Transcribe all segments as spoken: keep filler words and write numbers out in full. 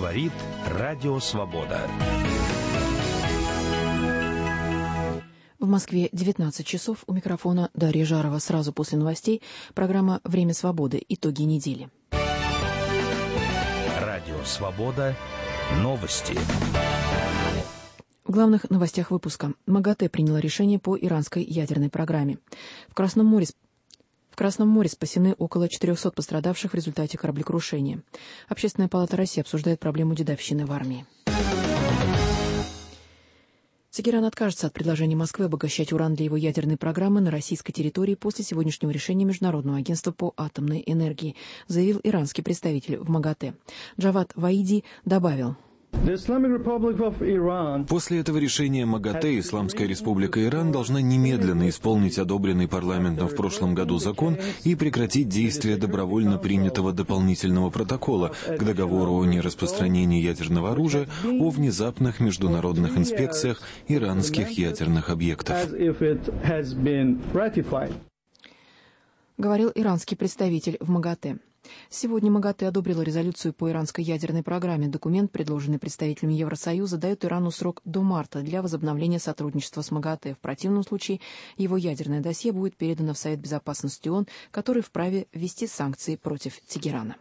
Говорит Радио Свобода. В Москве девятнадцать часов. У микрофона Дарья Жарова. Сразу после новостей программа «Время свободы. Итоги недели». Радио Свобода. Новости. В главных новостях выпуска. МАГАТЭ приняло решение по иранской ядерной программе. В Красном море В Красном море спасены около четырехсот пострадавших в результате кораблекрушения. Общественная палата России обсуждает проблему дедовщины в армии. Тегеран откажется от предложения Москвы обогащать уран для его ядерной программы на российской территории после сегодняшнего решения Международного агентства по атомной энергии, заявил иранский представитель в МАГАТЭ. Джавад Ваиди добавил: После этого решения МАГАТЭ Исламская Республика Иран должна немедленно исполнить одобренный парламентом в прошлом году закон и прекратить действие добровольно принятого дополнительного протокола к договору о нераспространении ядерного оружия о внезапных международных инспекциях иранских ядерных объектов. Говорил иранский представитель в МАГАТЭ. Сегодня МАГАТЭ одобрила резолюцию по иранской ядерной программе. Документ, предложенный представителями Евросоюза, дает Ирану срок до марта для возобновления сотрудничества с МАГАТЭ. В противном случае его ядерное досье будет передано в Совет Безопасности ООН, который вправе ввести санкции против Тегерана.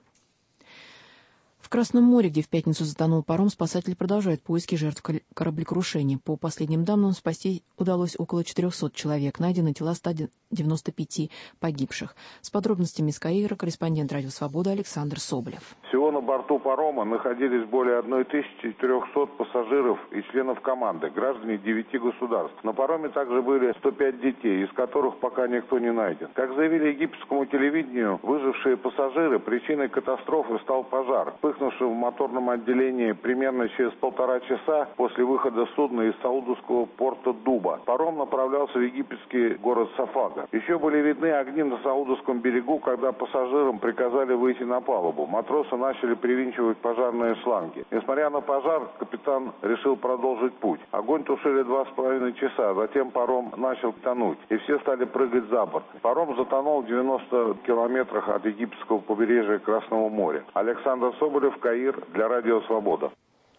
В Красном море, где в пятницу затонул паром, спасатели продолжают поиски жертв кораблекрушения. По последним данным, спасти удалось около четырехсот человек. Найдены тела ста девяноста пяти погибших. С подробностями из Каира корреспондент Радио Свобода Александр Соболев. Всего на борту парома находились более тысячи четырехсот пассажиров и членов команды, граждане девяти государств. На пароме также были сто пять детей, из которых пока никто не найден. Как заявили египетскому телевидению, выжившие пассажиры, причиной катастрофы стал пожар, вспыхнувший в моторном отделении примерно через полтора часа после выхода судна из саудовского порта Дуба. Паром направлялся в египетский город Сафага. Еще были видны огни на саудовском берегу, когда пассажирам приказали выйти на палубу. Матросы начали привинчивать пожарные шланги. Несмотря на пожар, капитан решил продолжить путь. Огонь тушили два с половиной часа, затем паром начал тонуть, и все стали прыгать за борт. Паром затонул в девяноста километрах от египетского побережья Красного моря. Александр Соболев, Каир, для Радио Свобода.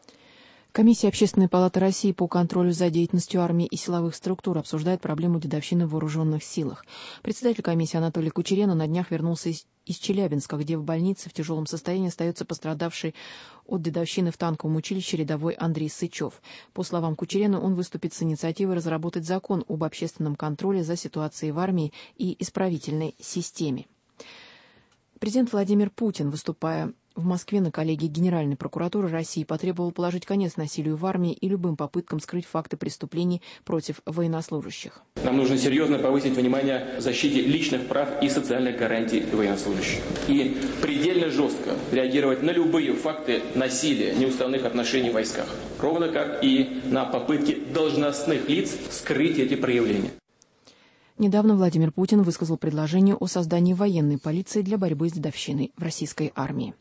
Комиссия Общественной палаты России по контролю за деятельностью армии и силовых структур обсуждает проблему дедовщины в вооруженных силах. Председатель комиссии Анатолий Кучерена на днях вернулся из, из Челябинска, где в больнице в тяжелом состоянии остается пострадавший от дедовщины в танковом училище рядовой Андрей Сычев. По словам Кучерена, он выступит с инициативой разработать закон об общественном контроле за ситуацией в армии и исправительной системе. Президент Владимир Путин, выступая в Москве на коллегии Генеральной прокуратуры России, потребовал положить конец насилию в армии и любым попыткам скрыть факты преступлений против военнослужащих. Нам нужно серьезно повысить внимание в защите личных прав и социальных гарантий военнослужащих. И предельно жестко реагировать на любые факты насилия, неуставных отношений в войсках. Ровно как и на попытки должностных лиц скрыть эти проявления. Недавно Владимир Путин высказал предложение о создании военной полиции для борьбы с дедовщиной в российской армии.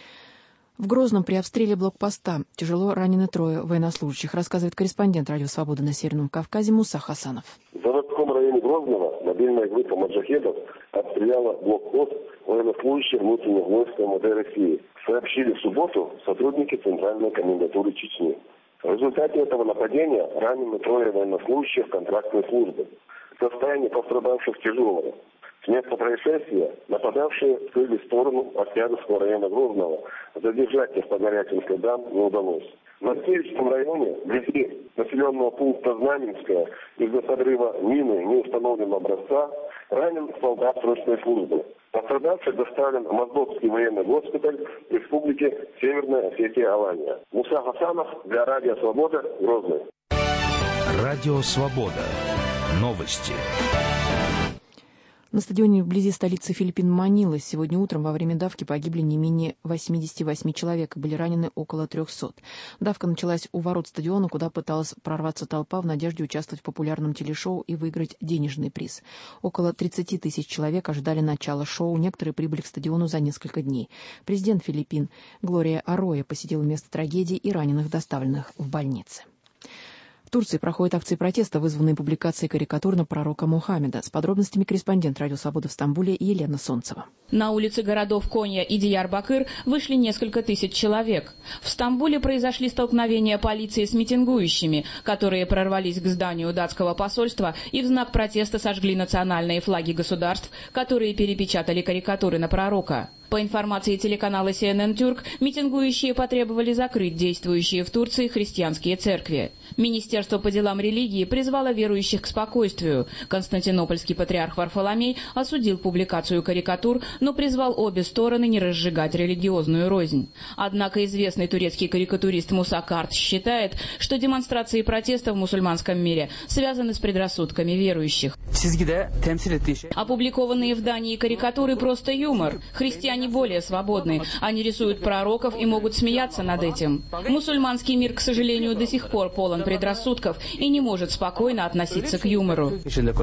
В Грозном при обстреле блокпоста тяжело ранены трое военнослужащих, рассказывает корреспондент Радио Свобода на Северном Кавказе Муса Хасанов. В заводском районе Грозного мобильная группа маджахедов обстреляла блокпост военнослужащих внутренних войск МВД России. Сообщили в субботу сотрудники Центральной комендатуры Чечни. В результате этого нападения ранены трое военнослужащих контрактной службы. Состояние пострадавших тяжелое. С места происшествия нападавшие скрыли в сторону Октябрьского района Грозного. Задержать их по горячим следам не удалось. В Новосибирском районе, вблизи населенного пункта Знаменская, из-за подрыва мины неустановленного образца, ранен солдат срочной службы. Пострадавший доставлен в Моздокский военный госпиталь Республики Северная Осетия-Алания. Муса Хасанов для Радио Свобода, Грозный. Радио Свобода. Новости. На стадионе вблизи столицы Филиппин Манилы сегодня утром во время давки погибли не менее восьмидесяти восьми человек, были ранены около трехсот. Давка началась у ворот стадиона, куда пыталась прорваться толпа в надежде участвовать в популярном телешоу и выиграть денежный приз. Около тридцати тысяч человек ожидали начала шоу, некоторые прибыли к стадиону за несколько дней. Президент Филиппин Глория Арроя посетила место трагедии и раненых, доставленных в больницы. Турции проходят акции протеста, вызванные публикацией карикатур на пророка Мухаммеда. С подробностями корреспондент «Радио Свобода» в Стамбуле Елена Солнцева. На улицы городов Коня и Диярбакыр вышли несколько тысяч человек. В Стамбуле произошли столкновения полиции с митингующими, которые прорвались к зданию датского посольства и в знак протеста сожгли национальные флаги государств, которые перепечатали карикатуры на пророка. По информации телеканала Си Эн Эн Тюрк, митингующие потребовали закрыть действующие в Турции христианские церкви. Министерство по делам религии призвало верующих к спокойствию. Константинопольский патриарх Варфоломей осудил публикацию карикатур, но призвал обе стороны не разжигать религиозную рознь. Однако известный турецкий карикатурист Муса Карт считает, что демонстрации протеста в мусульманском мире связаны с предрассудками верующих. Опубликованные в Дании карикатуры просто юмор. Христиане более свободны. Они рисуют пророков и могут смеяться над этим. Мусульманский мир, к сожалению, до сих пор полон предрассудков и не может спокойно относиться к юмору.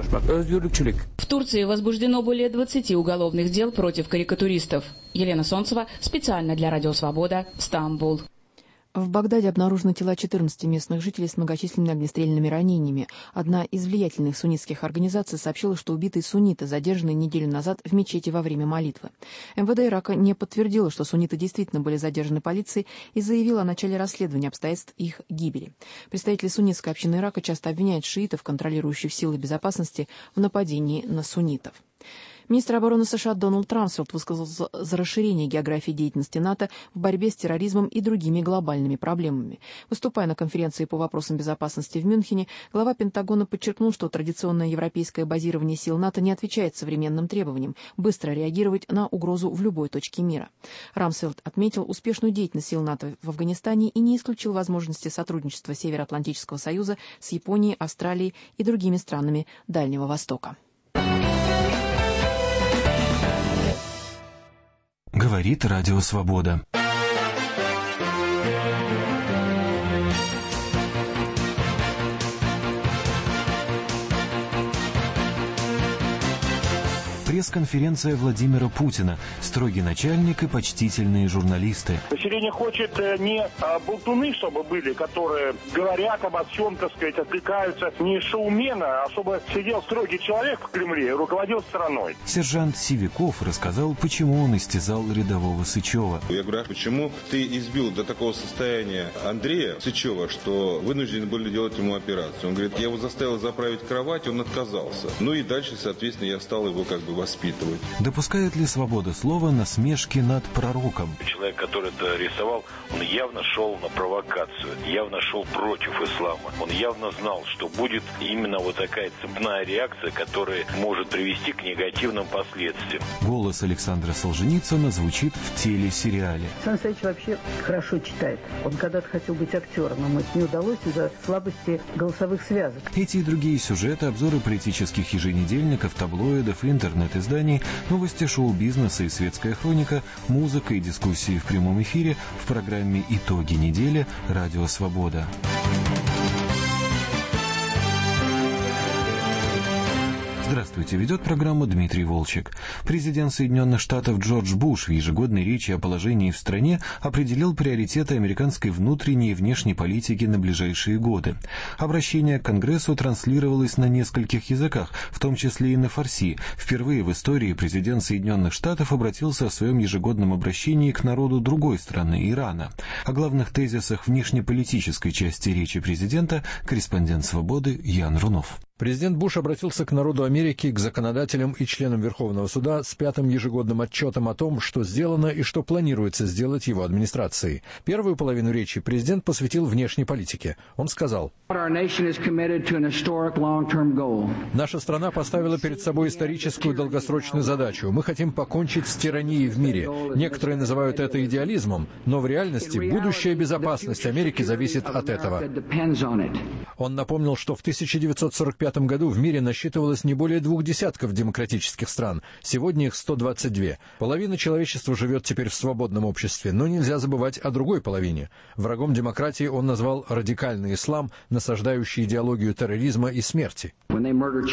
В Турции возбуждено более двадцати уголовных дел против карикатуристов. Елена Солнцева, специально для Радио Свобода, Стамбул. В Багдаде обнаружены тела четырнадцати местных жителей с многочисленными огнестрельными ранениями. Одна из влиятельных суннитских организаций сообщила, что убитые сунниты задержаны неделю назад в мечети во время молитвы. Эм Вэ Дэ Ирака не подтвердило, что сунниты действительно были задержаны полицией, и заявила о начале расследования обстоятельств их гибели. Представители суннитской общины Ирака часто обвиняют шиитов, контролирующих силы безопасности, в нападении на суннитов. Министр обороны США Дональд Рамсфелд высказался за расширение географии деятельности НАТО в борьбе с терроризмом и другими глобальными проблемами. Выступая на конференции по вопросам безопасности в Мюнхене, глава Пентагона подчеркнул, что традиционное европейское базирование сил НАТО не отвечает современным требованиям быстро реагировать на угрозу в любой точке мира. Рамсфелд отметил успешную деятельность сил НАТО в Афганистане и не исключил возможности сотрудничества Североатлантического союза с Японией, Австралией и другими странами Дальнего Востока. Говорит Радио Свобода. Пресс-конференция Владимира Путина. Строгий начальник и почтительные журналисты. Население хочет не болтуны, чтобы были, которые говорят обо всем, так сказать, отвлекаются. Не шоумены, а чтобы сидел строгий человек в Кремле и руководил страной. Сержант Сивиков рассказал, почему он истязал рядового Сычева. Я говорю, а почему ты избил до такого состояния Андрея Сычева, что вынуждены были делать ему операцию? Он говорит, я его заставил заправить кровать, он отказался. Ну и дальше, соответственно, я стал его как бы воспитывать. Допускает ли свобода слова насмешки над пророком? Человек, который это рисовал, он явно шел на провокацию, явно шел против ислама. Он явно знал, что будет именно вот такая цепная реакция, которая может привести к негативным последствиям. Голос Александра Солженицына звучит в телесериале. Сан Саныч вообще хорошо читает. Он когда-то хотел быть актером, но ему это не удалось из-за слабости голосовых связок. Эти и другие сюжеты, обзоры политических еженедельников, таблоидов и интернет-изданий, новости шоу-бизнеса и светская хроника, музыка и дискуссии в прямом эфире в программе «Итоги недели» Радио Свобода. Здравствуйте, ведет программу Дмитрий Волчек. Президент Соединенных Штатов Джордж Буш в ежегодной речи о положении в стране определил приоритеты американской внутренней и внешней политики на ближайшие годы. Обращение к Конгрессу транслировалось на нескольких языках, в том числе и на фарси. Впервые в истории президент Соединенных Штатов обратился в своем ежегодном обращении к народу другой страны, Ирана. О главных тезисах внешнеполитической части речи президента корреспондент «Свободы» Ян Рунов. Президент Буш обратился к народу Америки, к законодателям и членам Верховного суда с пятым ежегодным отчетом о том, что сделано и что планируется сделать его администрацией. Первую половину речи президент посвятил внешней политике. Он сказал: «Наша страна поставила перед собой историческую долгосрочную задачу. Мы хотим покончить с тиранией в мире. Некоторые называют это идеализмом, но в реальности будущая безопасность Америки зависит от этого». Он напомнил, что в тысяча девятьсот сорок пятом году в мире насчитывалось не более двух десятков демократических стран. Сегодня их сто двадцать два. Половина человечества живет теперь в свободном обществе, но нельзя забывать о другой половине. Врагом демократии он назвал радикальный ислам, насаждающий идеологию терроризма и смерти. Они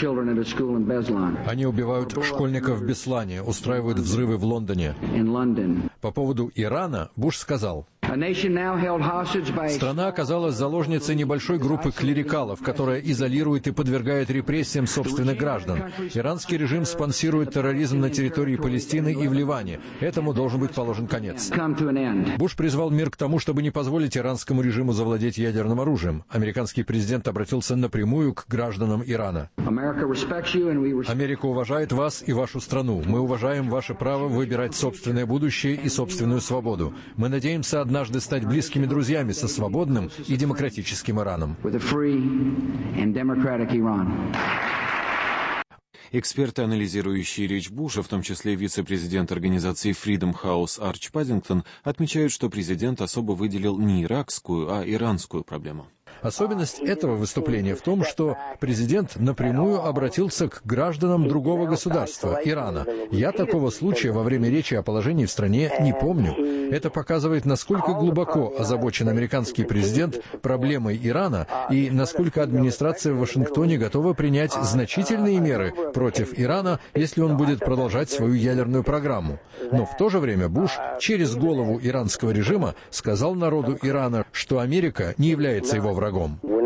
убивают школьников в Беслане, устраивают взрывы в Лондоне. По поводу Ирана Буш сказал: Страна оказалась заложницей небольшой группы клерикалов, которая изолирует и подвергает репрессиям собственных граждан. Иранский режим спонсирует терроризм на территории Палестины и в Ливане. Этому должен быть положен конец. Буш призвал мир к тому, чтобы не позволить иранскому режиму завладеть ядерным оружием. Американский президент обратился напрямую к гражданам Ирана. Америка уважает вас и вашу страну. Мы уважаем ваше право выбирать собственное будущее и собственную свободу. Мы надеемся однажды стать близкими друзьями со свободным и демократическим Ираном. Эксперты, анализирующие речь Буша, в том числе вице-президент организации Freedom House Арч Паддингтон, отмечают, что президент особо выделил не иракскую, а иранскую проблему. Особенность этого выступления в том, что президент напрямую обратился к гражданам другого государства, Ирана. Я такого случая во время речи о положении в стране не помню. Это показывает, насколько глубоко озабочен американский президент проблемой Ирана и насколько администрация в Вашингтоне готова принять значительные меры против Ирана, если он будет продолжать свою ядерную программу. Но в то же время Буш через голову иранского режима сказал народу Ирана, что Америка не является его врагом.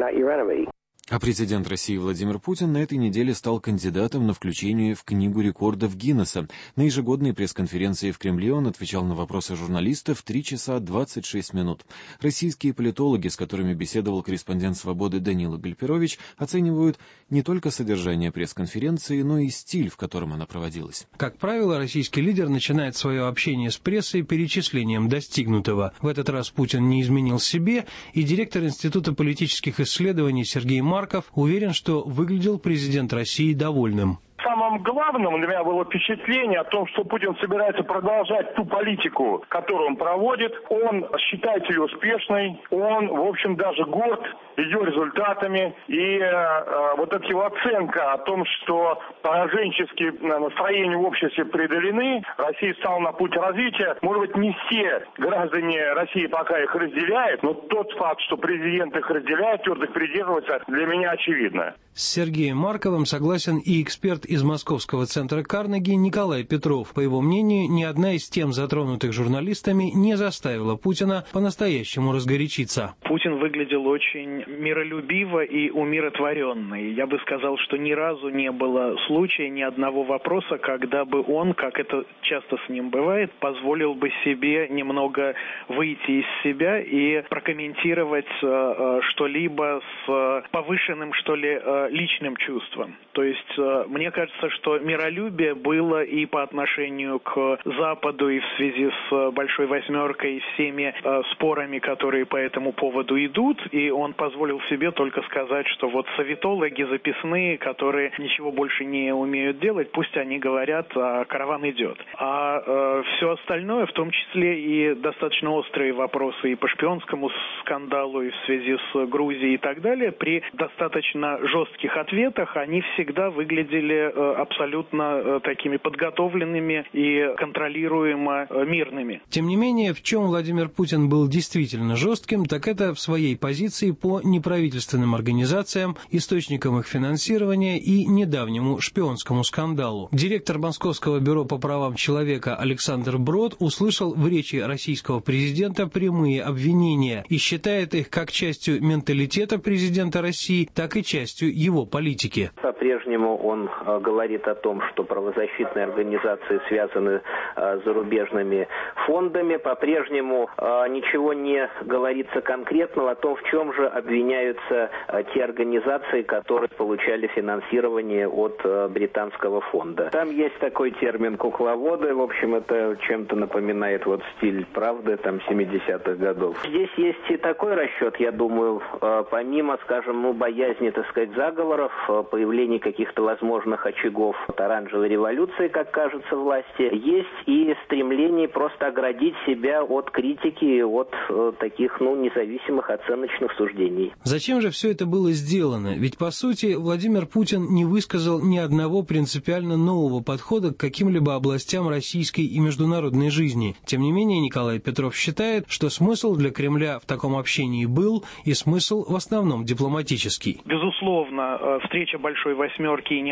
А президент России Владимир Путин на этой неделе стал кандидатом на включение в Книгу рекордов Гиннесса. На ежегодной пресс-конференции в Кремле он отвечал на вопросы журналистов три часа двадцать шесть минут. Российские политологи, с которыми беседовал корреспондент «Свободы» Данила Гальперович, оценивают не только содержание пресс-конференции, но и стиль, в котором она проводилась. Как правило, российский лидер начинает свое общение с прессой перечислением достигнутого. В этот раз Путин не изменил себе, и директор Института политических исследований Сергей Марков уверен, что выглядел президент России довольным. Самым главным для меня было впечатление о том, что Путин собирается продолжать ту политику, которую он проводит. Он считает ее успешной, он, в общем, даже горд ее результатами. И э, вот эта его оценка о том, что пораженческие настроения в обществе преодолены, Россия стала на путь развития. Может быть, не все граждане России пока их разделяют, но тот факт, что президент их разделяет, твердо их придерживается, для меня очевидно. С Сергеем Марковым согласен и эксперт из Московского центра Карнеги Николай Петров. По его мнению, ни одна из тем, затронутых журналистами, не заставила Путина по-настоящему разгорячиться. Путин выглядел очень миролюбиво и умиротворенно. Я бы сказал, что ни разу не было случая, ни одного вопроса, когда бы он, как это часто с ним бывает, позволил бы себе немного выйти из себя и прокомментировать э, что-либо с повышенным, что ли, э, личным чувством. То есть, э, мне кажется, что миролюбие было и по отношению к Западу, и в связи с Большой Восьмеркой, и всеми э, спорами, которые по этому поводу идут, и он позволил себе только сказать, что вот советологи записные, которые ничего больше не умеют делать, пусть они говорят, а караван идет. А э, все остальное, в том числе и достаточно острые вопросы и по шпионскому скандалу, и в связи с Грузией и так далее, при достаточно жестких ответах они всегда выглядели э, абсолютно э, такими подготовленными и контролируемо э, мирными. Тем не менее, в чем Владимир Путин был действительно жестким, так это в своей позиции по неправительственным организациям, источникам их финансирования и недавнему шпионскому скандалу. Директор Московского бюро по правам человека Александр Брод услышал в речи российского президента прямые обвинения и считает их как частью менталитета президента России, так и частью его политики. По-прежнему он э, говорит о том, что правозащитные организации связаны э, с зарубежными фондами. По-прежнему э, ничего не говорится конкретного о том, в чем же обвиняются э, те организации, которые получали финансирование от э, британского фонда. Там есть такой термин «кукловоды». В общем, это чем-то напоминает вот стиль «Правды» там семидесятых годов. Здесь есть и такой расчет, я думаю, э, помимо, скажем, ну, боязни, так сказать, заговоров, э, появления каких-то возможных очагов оранжевой революции, как кажется, власти, есть и стремление просто оградить себя от критики, от э, таких, ну, независимых оценочных суждений. Зачем же все это было сделано? Ведь, по сути, Владимир Путин не высказал ни одного принципиально нового подхода к каким-либо областям российской и международной жизни. Тем не менее, Николай Петров считает, что смысл для Кремля в таком общении был, и смысл в основном дипломатический. Безусловно, встреча Большой Восьмерки и необходимость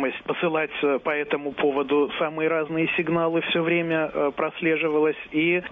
необходимость посылать по этому поводу самые разные сигналы все время прослеживалась, и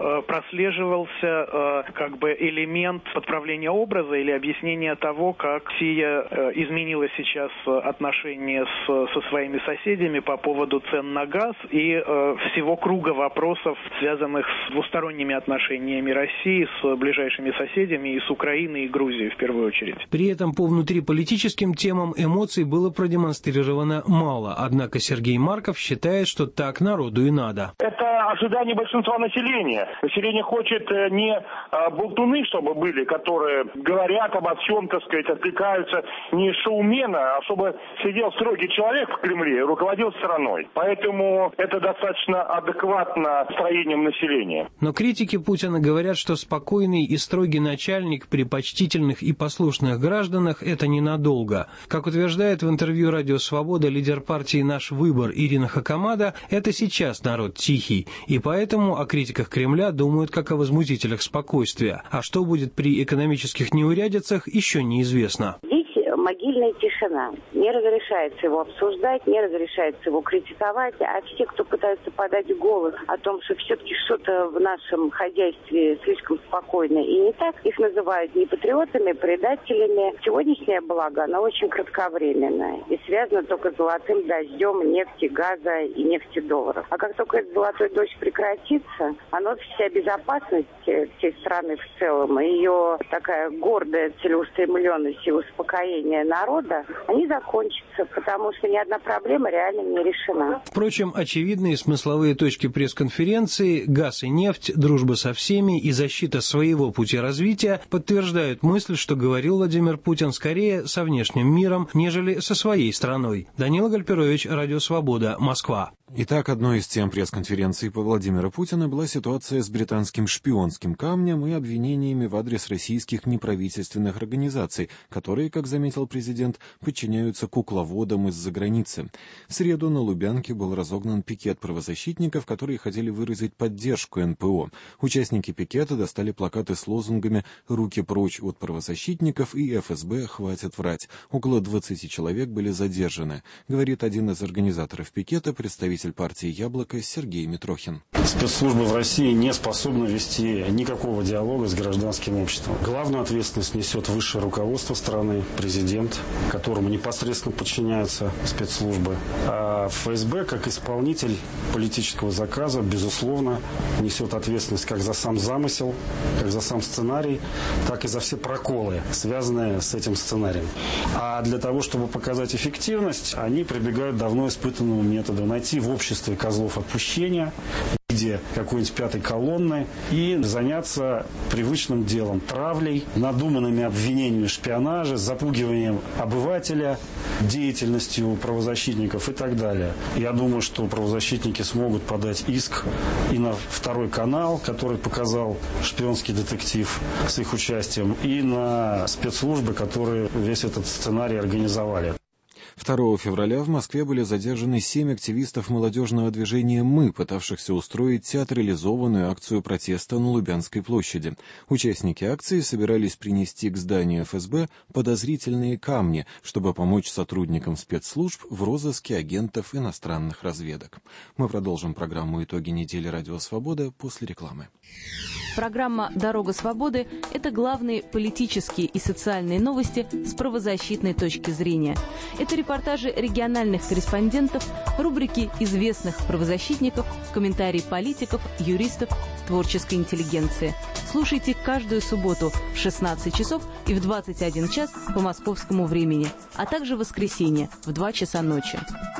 прослеживался как бы элемент подправления образа или объяснения того, как Россия изменила сейчас отношения с, со своими соседями по поводу цен на газ и всего круга вопросов, связанных с двусторонними отношениями России с ближайшими соседями и с Украиной и Грузией в первую очередь. При этом по внутриполитическим темам эмоций было продемонстрировано мало, однако Сергей Марков считает, что так народу и надо. Это ожидание большинства населения. Население хочет не болтуны, чтобы были, которые говорят обо всем, так сказать, отвлекаются, не шоумена, а чтобы сидел строгий человек в Кремле и руководил страной. Поэтому это достаточно адекватно строением населения. Но критики Путина говорят, что спокойный и строгий начальник при почтительных и послушных гражданах – это ненадолго. Как утверждает в интервью «Радио Свобода» лидер партии «Наш выбор» Ирина Хакамада, это сейчас народ тихий, и поэтому о критиках Кремля думают как о возмутителях спокойствия. А что будет при экономических неурядицах, еще неизвестно. Могильная тишина. Не разрешается его обсуждать, не разрешается его критиковать, а все, кто пытаются подать голос о том, что все-таки что-то в нашем хозяйстве слишком спокойно и не так, их называют не патриотами, предателями. Сегодняшнее благо, оно очень кратковременное и связано только с золотым дождем нефти, газа и нефтедолларов. А как только этот золотой дождь прекратится, оно вся безопасность всей страны в целом, ее такая гордая целеустремленность и успокоение народа, они закончатся, потому что ни одна проблема реально не решена. Впрочем, очевидные смысловые точки пресс-конференции «Газ и нефть», «Дружба со всеми» и «Защита своего пути развития» подтверждают мысль, что говорил Владимир Путин скорее со внешним миром, нежели со своей страной. Данила Гальперович, Радио Свобода, Москва. Итак, одной из тем пресс-конференции по Владимиру Путину была ситуация с британским шпионским камнем и обвинениями в адрес российских неправительственных организаций, которые, как заметил президент, подчиняются кукловодам из-за границы. В среду на Лубянке был разогнан пикет правозащитников, которые хотели выразить поддержку эн пэ о. Участники пикета достали плакаты с лозунгами «Руки прочь от правозащитников» и «эф эс бэ хватит врать». Около двадцати человек были задержаны, говорит один из организаторов пикета, представитель партии «Яблоко» Сергей Митрохин. Спецслужбы в России не способны вести никакого диалога с гражданским обществом. Главную ответственность несет высшее руководство страны, президент, которому непосредственно подчиняются спецслужбы. А эф эс бэ, как исполнитель политического заказа, безусловно, несет ответственность как за сам замысел, как за сам сценарий, так и за все проколы, связанные с этим сценарием. А для того, чтобы показать эффективность, они прибегают к давно испытанному методу найти в обществе козлов отпущения, в виде какой-нибудь пятой колонны, и заняться привычным делом – травлей, надуманными обвинениями в шпионаже, запугиванием обывателя, деятельностью правозащитников и так далее. Я думаю, что правозащитники смогут подать иск и на второй канал, который показал шпионский детектив с их участием, и на спецслужбы, которые весь этот сценарий организовали. второго февраля в Москве были задержаны семь активистов молодежного движения «Мы», пытавшихся устроить театрализованную акцию протеста на Лубянской площади. Участники акции собирались принести к зданию эф эс бэ подозрительные камни, чтобы помочь сотрудникам спецслужб в розыске агентов иностранных разведок. Мы продолжим программу «Итоги недели. Радио Свобода» после рекламы. Программа «Дорога свободы» – это главные политические и социальные новости с правозащитной точки зрения. Это репортажи региональных корреспондентов, рубрики известных правозащитников, комментарии политиков, юристов, творческой интеллигенции. Слушайте каждую субботу в шестнадцать часов и в двадцать один час по московскому времени, а также в воскресенье в два часа ночи.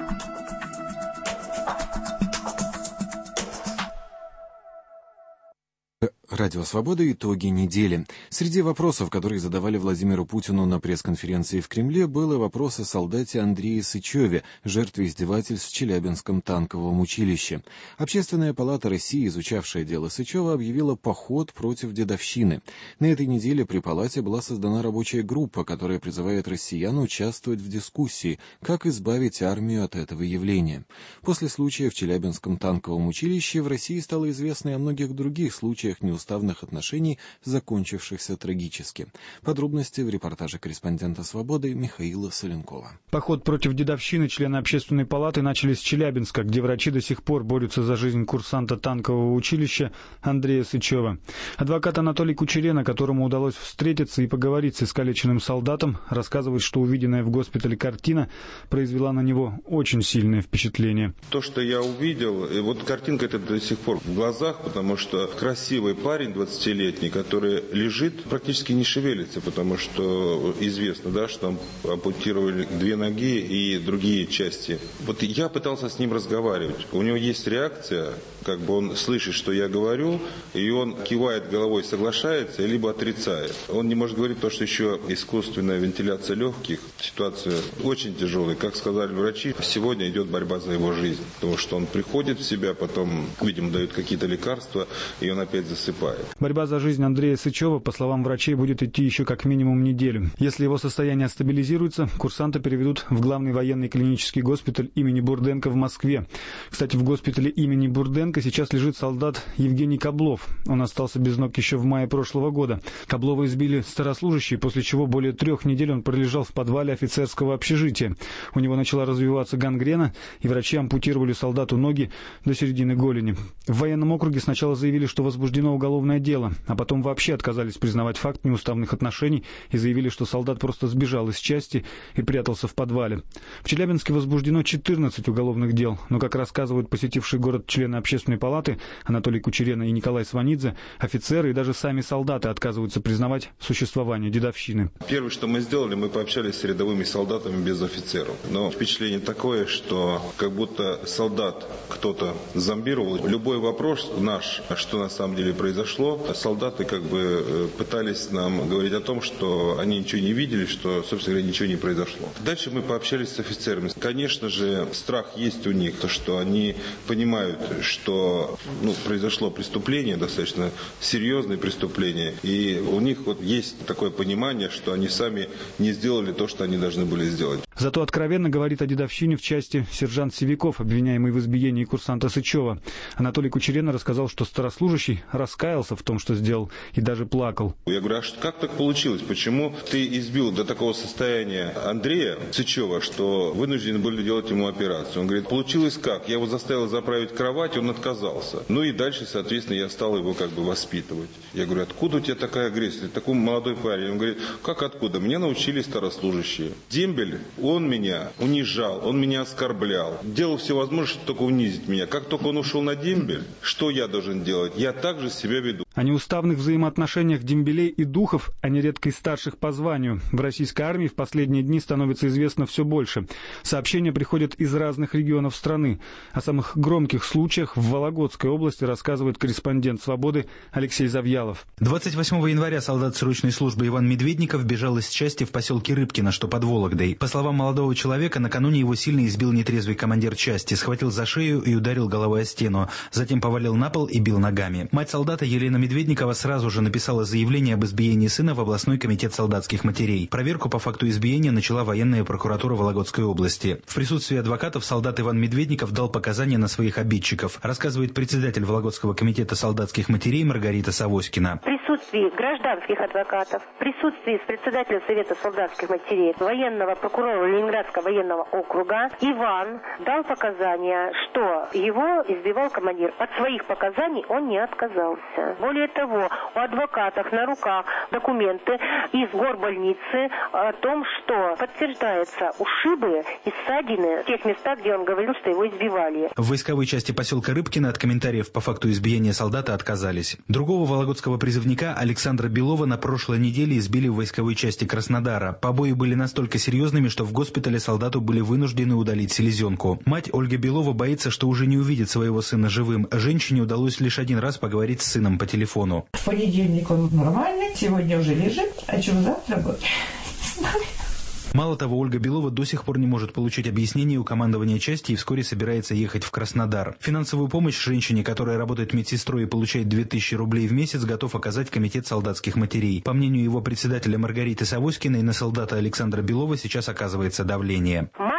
Радио «Свобода. Итоги недели». Среди вопросов, которые задавали Владимиру Путину на пресс-конференции в Кремле, был и вопрос о солдате Андрее Сычеве, жертве издевательств в Челябинском танковом училище. Общественная палата России, изучавшая дело Сычева, объявила поход против дедовщины. На этой неделе при палате была создана рабочая группа, которая призывает россиян участвовать в дискуссии, как избавить армию от этого явления. После случая в Челябинском танковом училище в России стало известно и о многих других случаях неуставности неуставных отношений, закончившихся трагически. Подробности в репортаже корреспондента «Свободы» Михаила Соленкова. Поход против дедовщины члены Общественной палаты начали с Челябинска, где врачи до сих пор борются за жизнь курсанта танкового училища Андрея Сычева. Адвокат Анатолий Кучерена, которому удалось встретиться и поговорить с искалеченным солдатом, рассказывает, что увиденная в госпитале картина произвела на него очень сильное впечатление. То, что я увидел, и вот картинка эта до сих пор в глазах, потому что красивый парень двадцатилетний, который лежит, практически не шевелится, потому что известно, да, что там ампутировали две ноги и другие части. Вот я пытался с ним разговаривать. У него есть реакция, как бы он слышит, что я говорю, и он кивает головой, соглашается, либо отрицает. Он не может говорить то, что еще искусственная вентиляция легких. Ситуация очень тяжелая. Как сказали врачи, сегодня идет борьба за его жизнь. Потому что он приходит в себя, потом, видимо, дают какие-то лекарства, и он опять засыпает. Борьба за жизнь Андрея Сычева, по словам врачей, будет идти еще как минимум неделю. Если его состояние стабилизируется, курсанта переведут в главный военный клинический госпиталь имени Бурденко в Москве. Кстати, в госпитале имени Бурденко сейчас лежит солдат Евгений Каблов. Он остался без ног еще в мае прошлого года. Каблова избили старослужащие, после чего более трех недель он пролежал в подвале офицерского общежития. У него начала развиваться гангрена, и врачи ампутировали солдату ноги до середины голени. В военном округе сначала заявили, что возбуждено уголовное дело, а потом вообще отказались признавать факт неуставных отношений и заявили, что солдат просто сбежал из части и прятался в подвале. В Челябинске возбуждено четырнадцать уголовных дел, но, как рассказывают посетившие город члены Общественной палаты Анатолий Кучерена и Николай Сванидзе, офицеры и даже сами солдаты отказываются признавать существование дедовщины. Первое, что мы сделали, мы пообщались с рядовыми солдатами без офицеров. Но впечатление такое, что как будто солдат кто-то зомбировал. Любой вопрос наш, что на самом деле произошло, солдаты как бы пытались нам говорить о том, что они ничего не видели, что, собственно говоря, ничего не произошло. Дальше мы пообщались с офицерами. Конечно же, страх есть у них, то, что они понимают, что ну, произошло преступление, достаточно серьезное преступление, и у них вот есть такое понимание, что они сами не сделали то, что они должны были сделать. Зато откровенно говорит о дедовщине в части сержант Сивяков, обвиняемый в избиении курсанта Сычева. Анатолий Кучерена рассказал, что старослужащий раскаялся в том, что сделал, и даже плакал. Я говорю, а как так получилось? Почему ты избил до такого состояния Андрея Сычева, что вынуждены были делать ему операцию? Он говорит, получилось как? Я его заставил заправить кровать, он отказался. Ну и дальше, соответственно, я стал его как бы воспитывать. Я говорю, откуда у тебя такая агрессия? Такой молодой парень. Он говорит, как откуда? Меня научили старослужащие. Дембель, он меня унижал, он меня оскорблял. Делал все возможное, чтобы только унизить меня. Как только он ушел на дембель, что я должен делать? Я также себя веду. О неуставных взаимоотношениях дембелей и духов, а нередко и старших по званию, в российской армии в последние дни становится известно все больше. Сообщения приходят из разных регионов страны. О самых громких случаях в Вологодской области рассказывает корреспондент «Свободы» Алексей Завьялов. двадцать восьмого января солдат срочной службы Иван Медведников бежал из части в поселке Рыбкино, что под Вологдой. По словам молодого человека, накануне его сильно избил нетрезвый командир части, схватил за шею и ударил головой о стену. Затем повалил на пол и бил ногами. Мать солдата Елена Медведникова сразу же написала заявление об избиении сына в областной комитет солдатских матерей. Проверку по факту избиения начала военная прокуратура Вологодской области. В присутствии адвокатов солдат Иван Медведников дал показания на своих обидчиков, рассказывает председатель Вологодского комитета солдатских матерей Маргарита Савоськина. В присутствии гражданских адвокатов, в присутствии председателя Совета солдатских матерей, военного прокурора Ленинградского военного округа, Иван дал показания, что его избивал командир. От своих показаний он не отказался. Более того, у адвокатов на руках документы из горбольницы о том, что подтверждаются ушибы и ссадины в тех местах, где он говорил, что его избивали. В войсковой части поселка Рыбкино от комментариев по факту избиения солдата отказались. Другого вологодского призывника Александра Белова на прошлой неделе избили в войсковой части Краснодара. Побои были настолько серьезными, что в госпитале солдату были вынуждены удалить селезенку. Мать Ольга Белова боится, что уже не увидит своего сына живым. Женщине удалось лишь один раз поговорить с сыном по телефону. В понедельник он нормальный, сегодня уже лежит, а что завтра будет? Мало того, Ольга Белова до сих пор не может получить объяснение у командования части и вскоре собирается ехать в Краснодар. Финансовую помощь женщине, которая работает медсестрой и получает две тысячи рублей в месяц, готов оказать комитет солдатских матерей. По мнению его председателя Маргариты Савоськиной, на солдата Александра Белова сейчас оказывается давление. Мальчик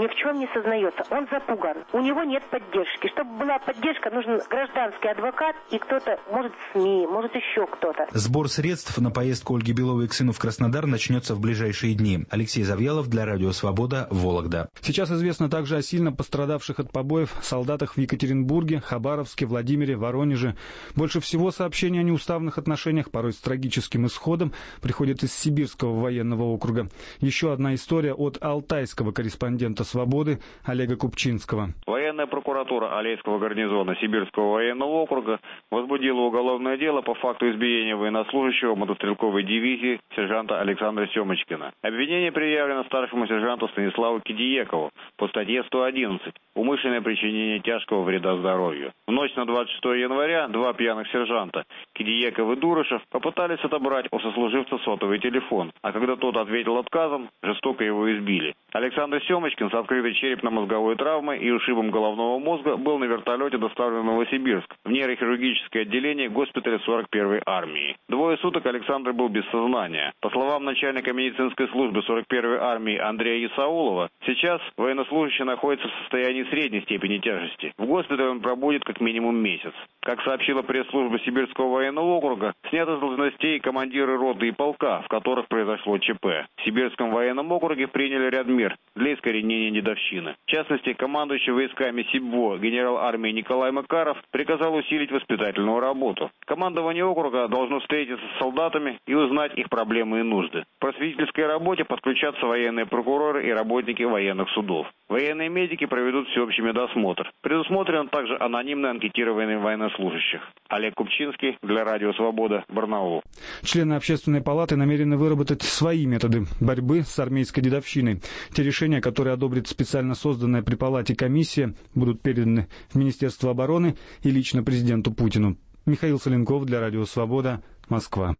ни в чем не сознается. Он запуган. У него нет поддержки. Чтобы была поддержка, нужен гражданский адвокат и кто-то, может, СМИ, может, еще кто-то. Сбор средств на поездку Ольги Беловой к сыну в Краснодар начнется в ближайшие дни. Алексей Завьялов для Радио Свобода, Вологда. Сейчас известно также о сильно пострадавших от побоев солдатах в Екатеринбурге, Хабаровске, Владимире, Воронеже. Больше всего сообщений о неуставных отношениях, порой с трагическим исходом, приходят из Сибирского военного округа. Еще одна история от алтайского корреспондента «Свободы» Олега Купчинского. Военная прокуратура Алейского гарнизона Сибирского военного округа возбудила уголовное дело по факту избиения военнослужащего мотострелковой дивизии сержанта Александра Семочкина. Обвинение предъявлено старшему сержанту Станиславу Кидиекову по статье сто одиннадцать «Умышленное причинение тяжкого вреда здоровью». В ночь на двадцать шестое января два пьяных сержанта, Кидиеков и Дурышев, попытались отобрать у сослуживца сотовый телефон, а когда тот ответил отказом, жестоко его избили. Александр Семочкин с открытой черепно-мозговой травмой и ушибом головного мозга был на вертолете доставлен в Новосибирск, в нейрохирургическое отделение госпиталя сорок первой армии. Двое суток Александр был без сознания. По словам начальника медицинской службы сорок первой армии Андрея Исаулова, сейчас военнослужащий находится в состоянии средней степени тяжести. В госпитале он пробудет как минимум месяц. Как сообщила пресс-служба Сибирского военного округа, сняты с должностей командиры роты и полка, в которых произошло ЧП. В Сибирском военном округе приняли ряд мер для искоренения дедовщины. В частности, командующий войсками СИБВО генерал армии Николай Макаров приказал усилить воспитательную работу. Командование округа должно встретиться с солдатами и узнать их проблемы и нужды. В просветительской работе подключатся военные прокуроры и работники военных судов. Военные медики проведут всеобщий медосмотр. Предусмотрено также анонимное анкетирование военнослужащих. Олег Купчинский для Радио Свобода, Барнаул. Члены Общественной палаты намерены выработать свои методы борьбы с армейской дедовщиной. Те решения, которые одобрит специально созданная при палате комиссия, будут переданы в Министерство обороны и лично президенту Путину. Михаил Соленков для Радио Свобода, Москва.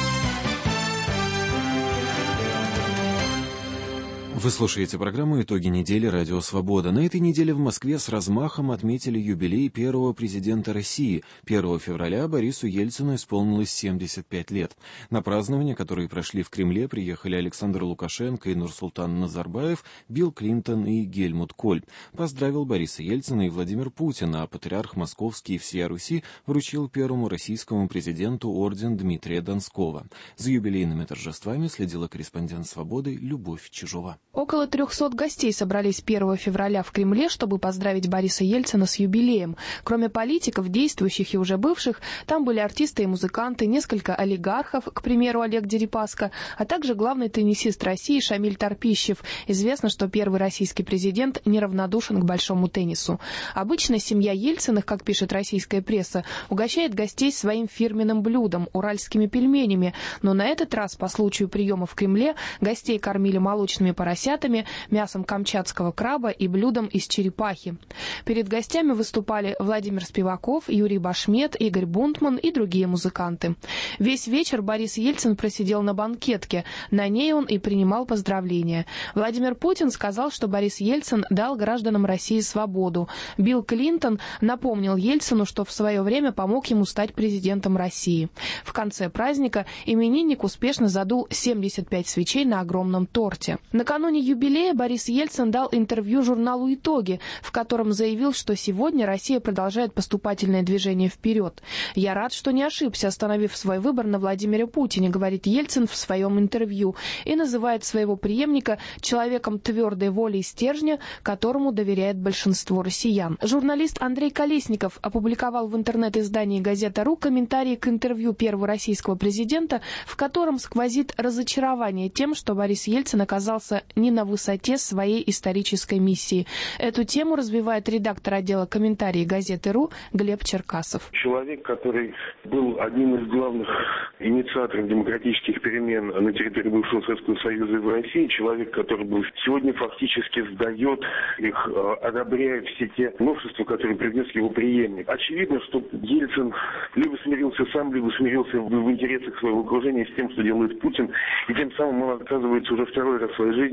Вы слушаете программу «Итоги недели. Радио Свобода». На этой неделе в Москве с размахом отметили юбилей первого президента России. первого февраля Борису Ельцину исполнилось семьдесят пять лет. На празднования, которые прошли в Кремле, приехали Александр Лукашенко и Нурсултан Назарбаев, Билл Клинтон и Гельмут Коль. Поздравил Бориса Ельцина и Владимир Путин, а патриарх Московский и всея Руси вручил первому российскому президенту орден Дмитрия Донского. За юбилейными торжествами следила корреспондент «Свободы» Любовь Чижова. Около трехсот гостей собрались первого февраля в Кремле, чтобы поздравить Бориса Ельцина с юбилеем. Кроме политиков, действующих и уже бывших, там были артисты и музыканты, несколько олигархов, к примеру, Олег Дерипаска, а также главный теннисист России Шамиль Торпищев. Известно, что первый российский президент неравнодушен к большому теннису. Обычно семья Ельциных, как пишет российская пресса, угощает гостей своим фирменным блюдом – уральскими пельменями. Но на этот раз, по случаю приема в Кремле, гостей кормили молочными поросятами, мясом камчатского краба и блюдом из черепахи. Перед гостями выступали Владимир Спиваков, Юрий Башмет, Игорь Бунтман и другие музыканты. Весь вечер Борис Ельцин просидел на банкетке. На ней он и принимал поздравления. Владимир Путин сказал, что Борис Ельцин дал гражданам России свободу. Билл Клинтон напомнил Ельцину, что в свое время помог ему стать президентом России. В конце праздника именинник успешно задул семьдесят пять свечей на огромном торте. Накануне юбилея Борис Ельцин дал интервью журналу «Итоги», в котором заявил, что сегодня Россия продолжает поступательное движение вперед. «Я рад, что не ошибся, остановив свой выбор на Владимире Путине», говорит Ельцин в своем интервью, и называет своего преемника человеком твердой воли и стержня, которому доверяет большинство россиян. Журналист Андрей Колесников опубликовал в интернет-издании «Газета.ру» комментарий к интервью первого российского президента, в котором сквозит разочарование тем, что Борис Ельцин оказался не на высоте своей исторической миссии. Эту тему развивает редактор отдела комментариев газеты.ру Глеб Черкасов. Человек, который был одним из главных инициаторов демократических перемен на территории бывшего Советского Союза и в России, человек, который был сегодня фактически сдает их, одобряет все те новшества, которые привнес его преемник. Очевидно, что Ельцин либо смирился сам, либо смирился в интересах своего окружения с тем, что делает Путин, и тем самым он отказывается уже второй раз в своей жизни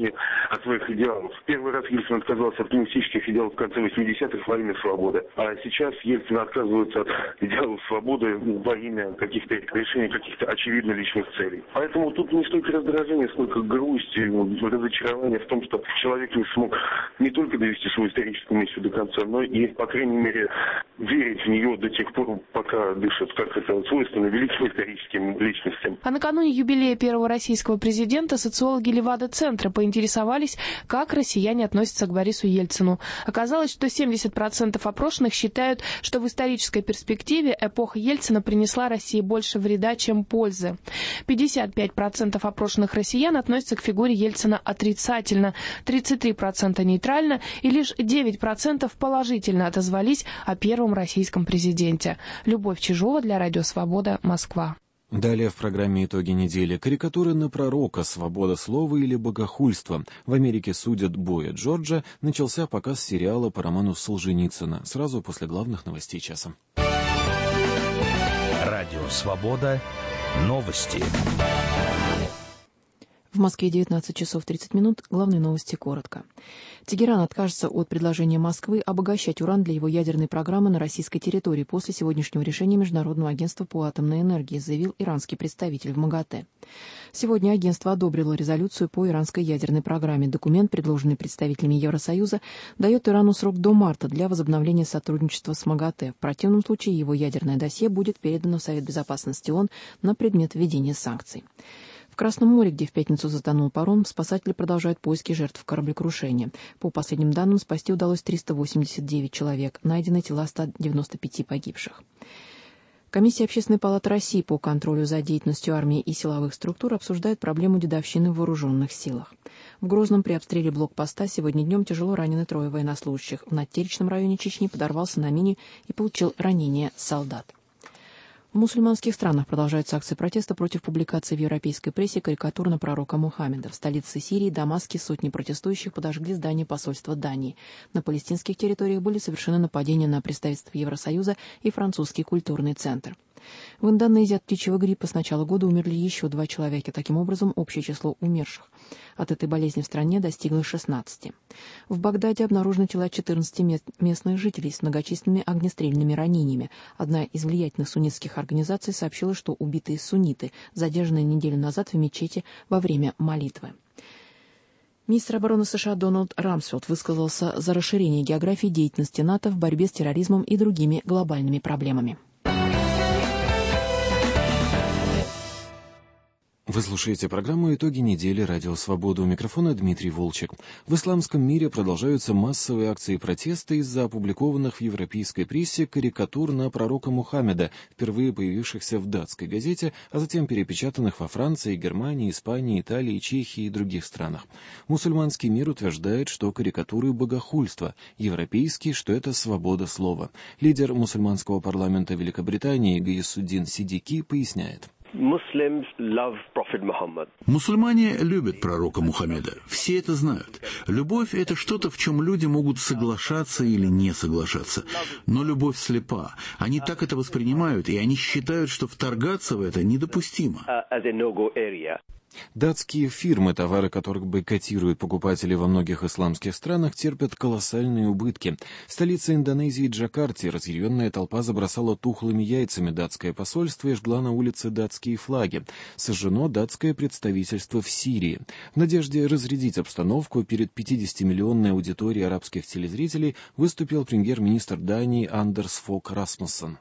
отказе от своих идеалов. Первый раз Ельцин отказался от коммунистических идеалов в конце восьмидесятых во имя свободы. А сейчас Ельцин отказывается от идеалов свободы во имя каких-то решений, каких-то очевидно личных целей. Поэтому тут не столько раздражение, сколько грусть и разочарование в том, что человек не смог не только довести свою историческую миссию до конца, но и, по крайней мере, верить в нее до тех пор, пока дышит, как это свойственно великим историческим личностям. А накануне юбилея первого российского президента социологи Левада-центра поинтересовались, как россияне относятся к Борису Ельцину. Оказалось, что семьдесят процентов опрошенных считают, что в исторической перспективе эпоха Ельцина принесла России больше вреда, чем пользы. пятьдесят пять процентов опрошенных россиян относятся к фигуре Ельцина отрицательно, тридцать три процента нейтрально и лишь девять процентов положительно отозвались о первом российском президенте. Любовь Чижова для Радио Свобода, Москва. Далее в программе «Итоги недели». Карикатуры на пророка, свобода слова или богохульство. В Америке судят Боя Джорджа. Начался показ сериала по роману Солженицына. Сразу после главных новостей часа. Радио Свобода. Новости. В Москве девятнадцать часов тридцать минут. Главные новости коротко. Тегеран откажется от предложения Москвы обогащать уран для его ядерной программы на российской территории после сегодняшнего решения Международного агентства по атомной энергии, заявил иранский представитель в МАГАТЭ. Сегодня агентство одобрило резолюцию по иранской ядерной программе. Документ, предложенный представителями Евросоюза, дает Ирану срок до марта для возобновления сотрудничества с МАГАТЭ. В противном случае его ядерное досье будет передано в Совет Безопасности ООН на предмет введения санкций. В Красном море, где в пятницу затонул паром, спасатели продолжают поиски жертв кораблекрушения. По последним данным, спасти удалось триста восемьдесят девять человек. Найдены тела ста девяноста пяти погибших. Комиссия Общественной палаты России по контролю за деятельностью армии и силовых структур обсуждает проблему дедовщины в вооруженных силах. В Грозном при обстреле блокпоста сегодня днем тяжело ранены трое военнослужащих. В Надтеречном районе Чечни подорвался на мине и получил ранение солдат. В мусульманских странах продолжаются акции протеста против публикации в европейской прессе карикатур на пророка Мухаммеда. В столице Сирии, Дамаске, сотни протестующих подожгли здание посольства Дании. На палестинских территориях были совершены нападения на представительство Евросоюза и французский культурный центр. В Индонезии от птичьего гриппа с начала года умерли еще два человека. Таким образом, общее число умерших от этой болезни в стране достигло шестнадцати. В Багдаде обнаружены тела четырнадцати местных жителей с многочисленными огнестрельными ранениями. Одна из влиятельных суннитских организаций сообщила, что убитые сунниты, задержанные неделю назад в мечети во время молитвы. Министр обороны США Дональд Рамсфелд высказался за расширение географии деятельности НАТО в борьбе с терроризмом и другими глобальными проблемами. Вы слушаете программу «Итоги недели. Радио Свобода». У микрофона Дмитрий Волчек. В исламском мире продолжаются массовые акции протеста из-за опубликованных в европейской прессе карикатур на пророка Мухаммеда, впервые появившихся в датской газете, а затем перепечатанных во Франции, Германии, Испании, Италии, Чехии и других странах. Мусульманский мир утверждает, что карикатуры – богохульство, европейский, что это свобода слова. Лидер мусульманского парламента Великобритании Гаисуддин Сиддики поясняет. Мусульмане любят пророка Мухаммеда. Все это знают. Любовь – это что-то, в чем люди могут соглашаться или не соглашаться. Но любовь слепа. Они так это воспринимают, и они считают, что вторгаться в это недопустимо. Датские фирмы, товары которых бойкотируют покупатели во многих исламских странах, терпят колоссальные убытки. В столице Индонезии Джакарте разъяренная толпа забросала тухлыми яйцами датское посольство и жгла на улице датские флаги. Сожжено датское представительство в Сирии. В надежде разрядить обстановку перед пятидесятимиллионной аудиторией арабских телезрителей выступил премьер-министр Дании Андерс Фог Расмуссен.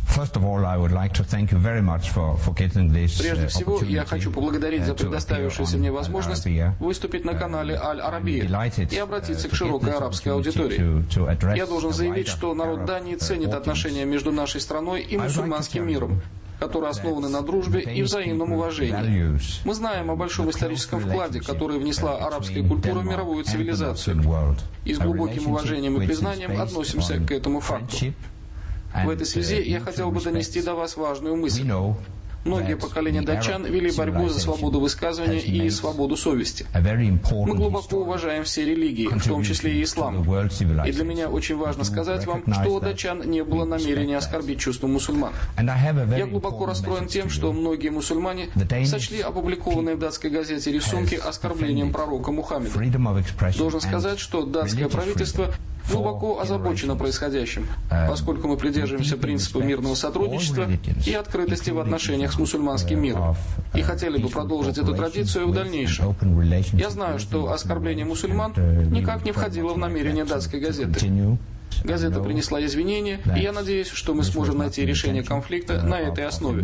Прежде всего, я хочу поблагодарить за предоставившуюся мне возможность выступить на канале Аль-Арабия и обратиться к широкой арабской аудитории. Я должен заявить, что народ Дании ценит отношения между нашей страной и мусульманским миром, которые основаны на дружбе и взаимном уважении. Мы знаем о большом историческом вкладе, который внесла арабская культура в мировую цивилизацию. И с глубоким уважением и признанием относимся к этому факту. В этой связи я хотел бы донести до вас важную мысль. Многие поколения датчан вели борьбу за свободу высказывания и свободу совести. Мы глубоко уважаем все религии, в том числе и ислам. И для меня очень важно сказать вам, что у датчан не было намерения оскорбить чувства мусульман. Я глубоко расстроен тем, что многие мусульмане сочли опубликованные в датской газете рисунки оскорблением пророка Мухаммеда. Должен сказать, что датское правительство глубоко озабочено происходящим, поскольку мы придерживаемся принципа мирного сотрудничества и открытости в отношениях с мусульманским миром, и хотели бы продолжить эту традицию в дальнейшем. Я знаю, что оскорбление мусульман никак не входило в намерение датской газеты. Газета принесла извинения, и я надеюсь, что мы сможем найти решение конфликта на этой основе.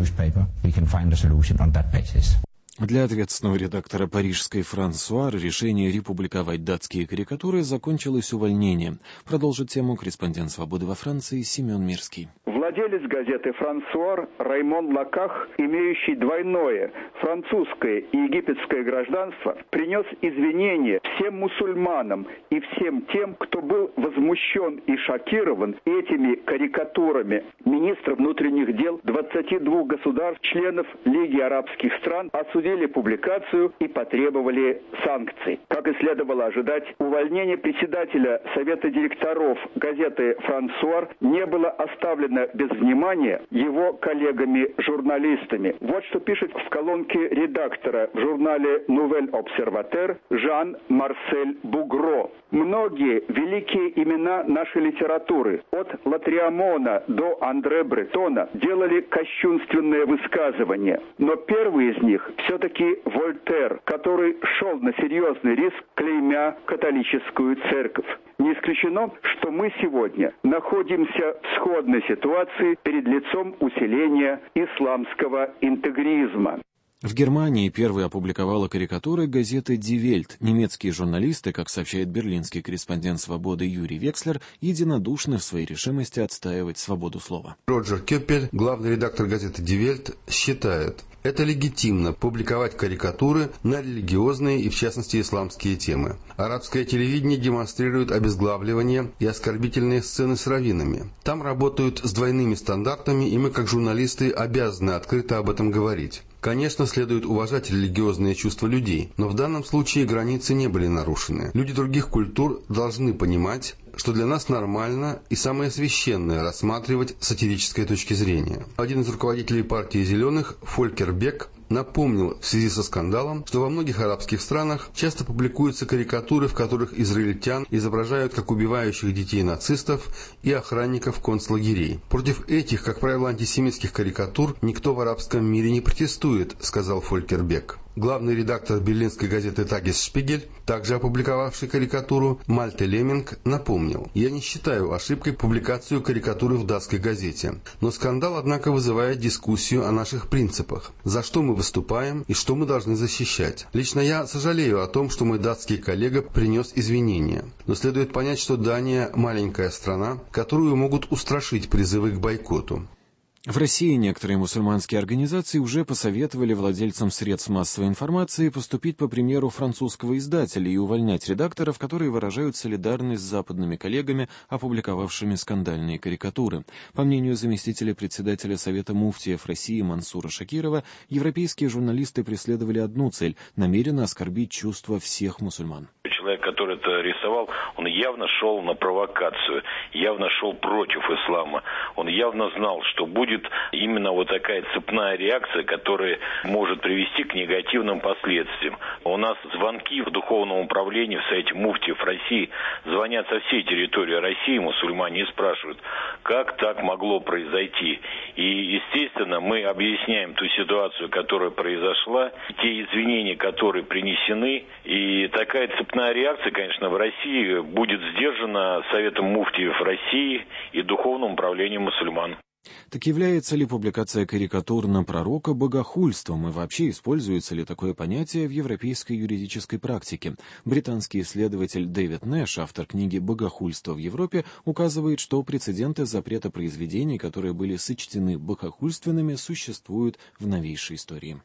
Для ответственного редактора парижской «Франсуар» решение републиковать датские карикатуры закончилось увольнением. Продолжит тему корреспондент «Свободы» во Франции Семен Мирский. Владелец газеты «Франсуар» Раймон Лаках, имеющий двойное французское и египетское гражданство, принес извинения всем мусульманам и всем тем, кто был возмущен и шокирован этими карикатурами. Министр внутренних дел двадцати двух государств, членов Лиги арабских стран, осудили публикацию и потребовали санкций. Как и следовало ожидать, увольнение председателя Совета директоров газеты «Франсуар» не было оставлено без внимания его коллегами-журналистами. Вот что пишет в колонке редактора в журнале «Нувель Обсерватер» Жан-Марсель Бугро. Многие великие имена нашей литературы, от Латриамона до Андре Бретона, делали кощунственные высказывания. Но первый из них все-таки Вольтер, который шел на серьезный риск, клеймя католическую церковь. Не исключено, что мы сегодня находимся в сходной ситуации перед лицом усиления исламского интегризма. В Германии первой опубликовала карикатуры газеты Die Welt. Немецкие журналисты, как сообщает берлинский корреспондент «Свободы» Юрий Векслер, единодушны в своей решимости отстаивать свободу слова. Роджер Кёппель, главный редактор газеты Die Welt, считает, это легитимно публиковать карикатуры на религиозные и, в частности, исламские темы. Арабское телевидение демонстрирует обезглавливание и оскорбительные сцены с раввинами. Там работают с двойными стандартами, и мы, как журналисты, обязаны открыто об этом говорить. Конечно, следует уважать религиозные чувства людей, но в данном случае границы не были нарушены. Люди других культур должны понимать, что для нас нормально и самое священное рассматривать с сатирической точки зрения. Один из руководителей партии «Зеленых», Фолькер Бек, напомнил в связи со скандалом, что во многих арабских странах часто публикуются карикатуры, в которых израильтян изображают как убивающих детей нацистов и охранников концлагерей. Против этих, как правило, антисемитских карикатур никто в арабском мире не протестует, сказал Фолькер Бек. Главный редактор берлинской газеты «Тагес-Шпигель», также опубликовавший карикатуру, Мальте Леминг, напомнил: «Я не считаю ошибкой публикацию карикатуры в датской газете. Но скандал, однако, вызывает дискуссию о наших принципах. За что мы выступаем и что мы должны защищать. Лично я сожалею о том, что мой датский коллега принес извинения. Но следует понять, что Дания – маленькая страна, которую могут устрашить призывы к бойкоту». В России некоторые мусульманские организации уже посоветовали владельцам средств массовой информации поступить по примеру французского издателя и увольнять редакторов, которые выражают солидарность с западными коллегами, опубликовавшими скандальные карикатуры. По мнению заместителя председателя Совета муфтиев России Мансура Шакирова, европейские журналисты преследовали одну цель – намеренно оскорбить чувства всех мусульман. Человек, который это рисовал, он явно шел на провокацию, явно шел против ислама. Он явно знал, что будет именно вот такая цепная реакция, которая может привести к негативным последствиям. У нас звонки в духовном управлении в Совете муфтиев России звонят со всей территории России мусульмане и спрашивают, как так могло произойти. И, естественно, мы объясняем ту ситуацию, которая произошла, те извинения, которые принесены, и такая цепная реакция, конечно, в России будет сдержана Советом муфтиев России и Духовным управлением мусульман. Так является ли публикация карикатур на пророка богохульством и вообще используется ли такое понятие в европейской юридической практике? Британский исследователь Дэвид Нэш, автор книги «Богохульство в Европе», указывает, что прецеденты запрета произведений, которые были сочтены богохульственными, существуют в новейшей истории.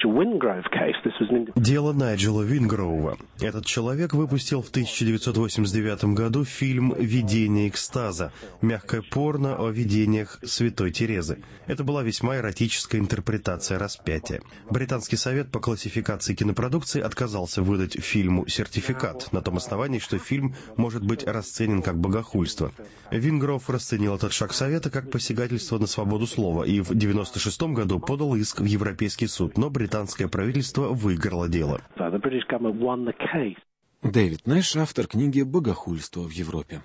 Дело Найджела Вингроува. Этот человек выпустил в тысяча девятьсот восемьдесят девятом году фильм «Видение экстаза», мягкое порно о видениях святых святой Терезы. Это была весьма эротическая интерпретация распятия. Британский совет по классификации кинопродукции отказался выдать фильму сертификат на том основании, что фильм может быть расценен как богохульство. Вингроув расценил этот шаг совета как посягательство на свободу слова и в девяносто шестом году подал иск в Европейский суд, но британское правительство выиграло дело. Дэвид Нэш, автор книги «Богохульство в Европе».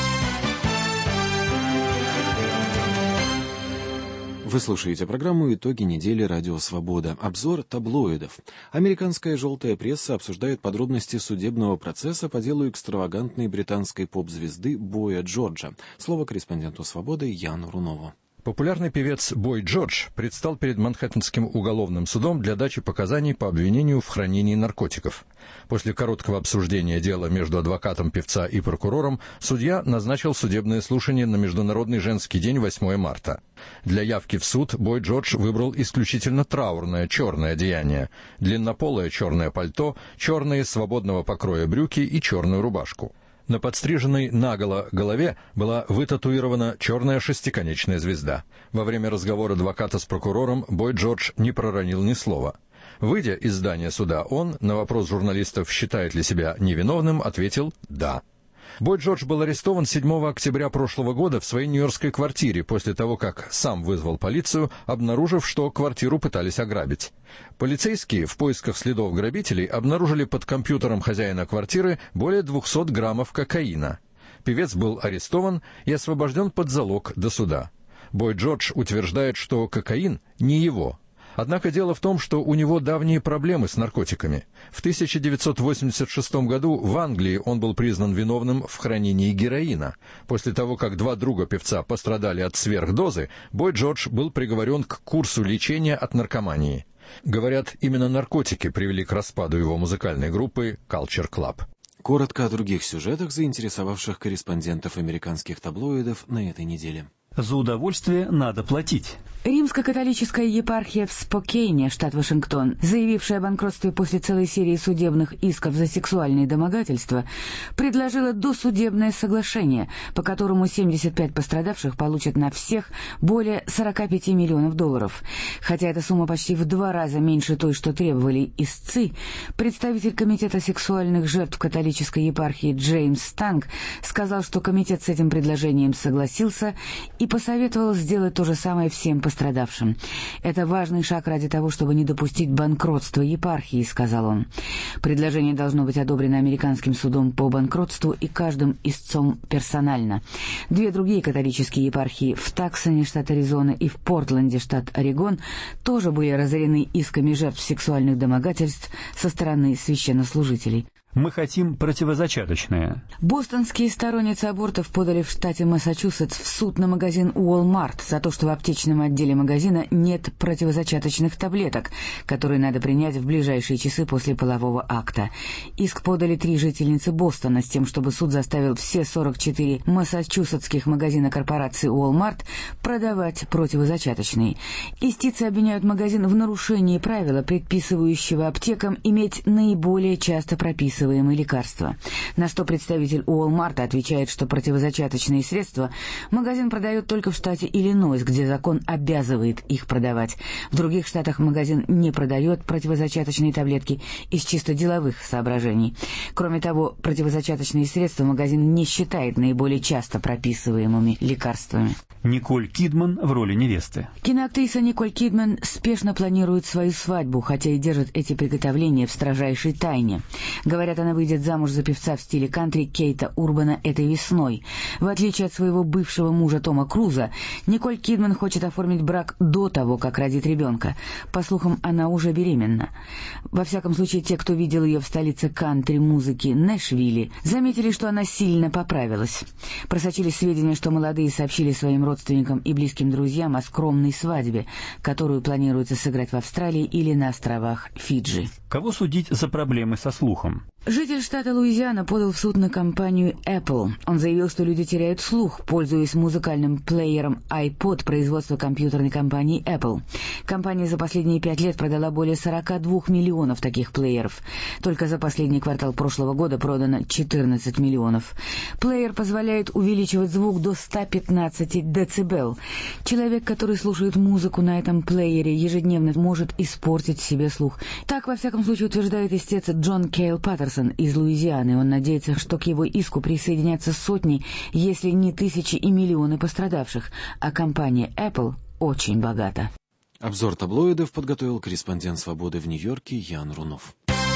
Вы слушаете программу «Итоги недели. Радио Свобода». Обзор таблоидов. Американская желтая пресса обсуждает подробности судебного процесса по делу экстравагантной британской поп-звезды Боя Джорджа. Слово корреспонденту «Свободы» Яну Рунову. Популярный певец Бой Джордж предстал перед Манхэттенским уголовным судом для дачи показаний по обвинению в хранении наркотиков. После короткого обсуждения дела между адвокатом певца и прокурором судья назначил судебное слушание на Международный женский день восьмого марта. Для явки в суд Бой Джордж выбрал исключительно траурное черное одеяние, длиннополое черное пальто, черные свободного покроя брюки и черную рубашку. На подстриженной наголо голове была вытатуирована черная шестиконечная звезда. Во время разговора адвоката с прокурором Бой Джордж не проронил ни слова. Выйдя из здания суда, он на вопрос журналистов, считает ли себя невиновным, ответил «да». Бой Джордж был арестован седьмого октября прошлого года в своей нью-йоркской квартире после того, как сам вызвал полицию, обнаружив, что квартиру пытались ограбить. Полицейские в поисках следов грабителей обнаружили под компьютером хозяина квартиры более двухсот граммов кокаина. Певец был арестован и освобожден под залог до суда. Бой Джордж утверждает, что кокаин не его. Однако дело в том, что у него давние проблемы с наркотиками. В тысяча девятьсот восемьдесят шестом году в Англии он был признан виновным в хранении героина. После того, как два друга певца пострадали от сверхдозы, Бой Джордж был приговорен к курсу лечения от наркомании. Говорят, именно наркотики привели к распаду его музыкальной группы Culture Club. Коротко о других сюжетах, заинтересовавших корреспондентов американских таблоидов на этой неделе. За удовольствие надо платить. Римско-католическая епархия в Спокейне, штат Вашингтон, заявившая о банкротстве после целой серии судебных исков за сексуальные домогательства, предложила досудебное соглашение, по которому семьдесят пять пострадавших получат на всех более сорока пяти миллионов долларов. Хотя эта сумма почти в два раза меньше той, что требовали истцы, представитель комитета сексуальных жертв католической епархии Джеймс Станг сказал, что комитет с этим предложением согласился и посоветовал сделать то же самое всем пострадавшим. «Это важный шаг ради того, чтобы не допустить банкротства епархии», — сказал он. Предложение должно быть одобрено американским судом по банкротству и каждым истцом персонально. Две другие католические епархии в Таксоне, штат Аризона, и в Портленде, штат Орегон, тоже были разорены исками жертв сексуальных домогательств со стороны священнослужителей. Мы хотим противозачаточное. Бостонские сторонницы абортов подали в штате Массачусетс в суд на магазин Walmart за то, что в аптечном отделе магазина нет противозачаточных таблеток, которые надо принять в ближайшие часы после полового акта. Иск подали три жительницы Бостона с тем, чтобы суд заставил все сорок четыре массачусетских магазина корпорации Walmart продавать противозачаточные. Истицы обвиняют магазин в нарушении правила, предписывающего аптекам иметь наиболее часто прописываемые лекарства. На что представитель Уолмарта отвечает, что противозачаточные средства магазин продает только в штате Иллинойс, где закон обязывает их продавать. В других штатах магазин не продает противозачаточные таблетки из чисто деловых соображений. Кроме того, противозачаточные средства магазин не считает наиболее часто прописываемыми лекарствами. Николь Кидман в роли невесты. Киноактриса Николь Кидман спешно планирует свою свадьбу, хотя и держит эти приготовления в строжайшей тайне. Говорят, она выйдет замуж за певца в стиле кантри Кейта Урбана этой весной. В отличие от своего бывшего мужа Тома Круза, Николь Кидман хочет оформить брак до того, как родит ребенка. По слухам, она уже беременна. Во всяком случае, те, кто видел ее в столице кантри-музыки Нэшвилле, заметили, что она сильно поправилась. Просочились сведения, что молодые сообщили своим родственникам и близким друзьям о скромной свадьбе, которую планируется сыграть в Австралии или на островах Фиджи. Кого судить за проблемы со слухом? Житель штата Луизиана подал в суд на компанию Apple. Он заявил, что люди теряют слух, пользуясь музыкальным плеером iPod производства компьютерной компании Apple. Компания за последние пять лет продала более сорок два миллионов таких плееров. Только за последний квартал прошлого года продано четырнадцать миллионов. Плеер позволяет увеличивать звук до ста пятнадцати децибел. Человек, который слушает музыку на этом плеере, ежедневно может испортить себе слух. Так, во всяком случае, утверждает истец Джон Кейл Паттерсон из Луизианы. Он надеется, что к его иску присоединятся сотни, если не тысячи и миллионы пострадавших, а компания Apple очень богата. Обзор таблоидов подготовил корреспондент «Свободы» в Нью-Йорке Ян Рунов.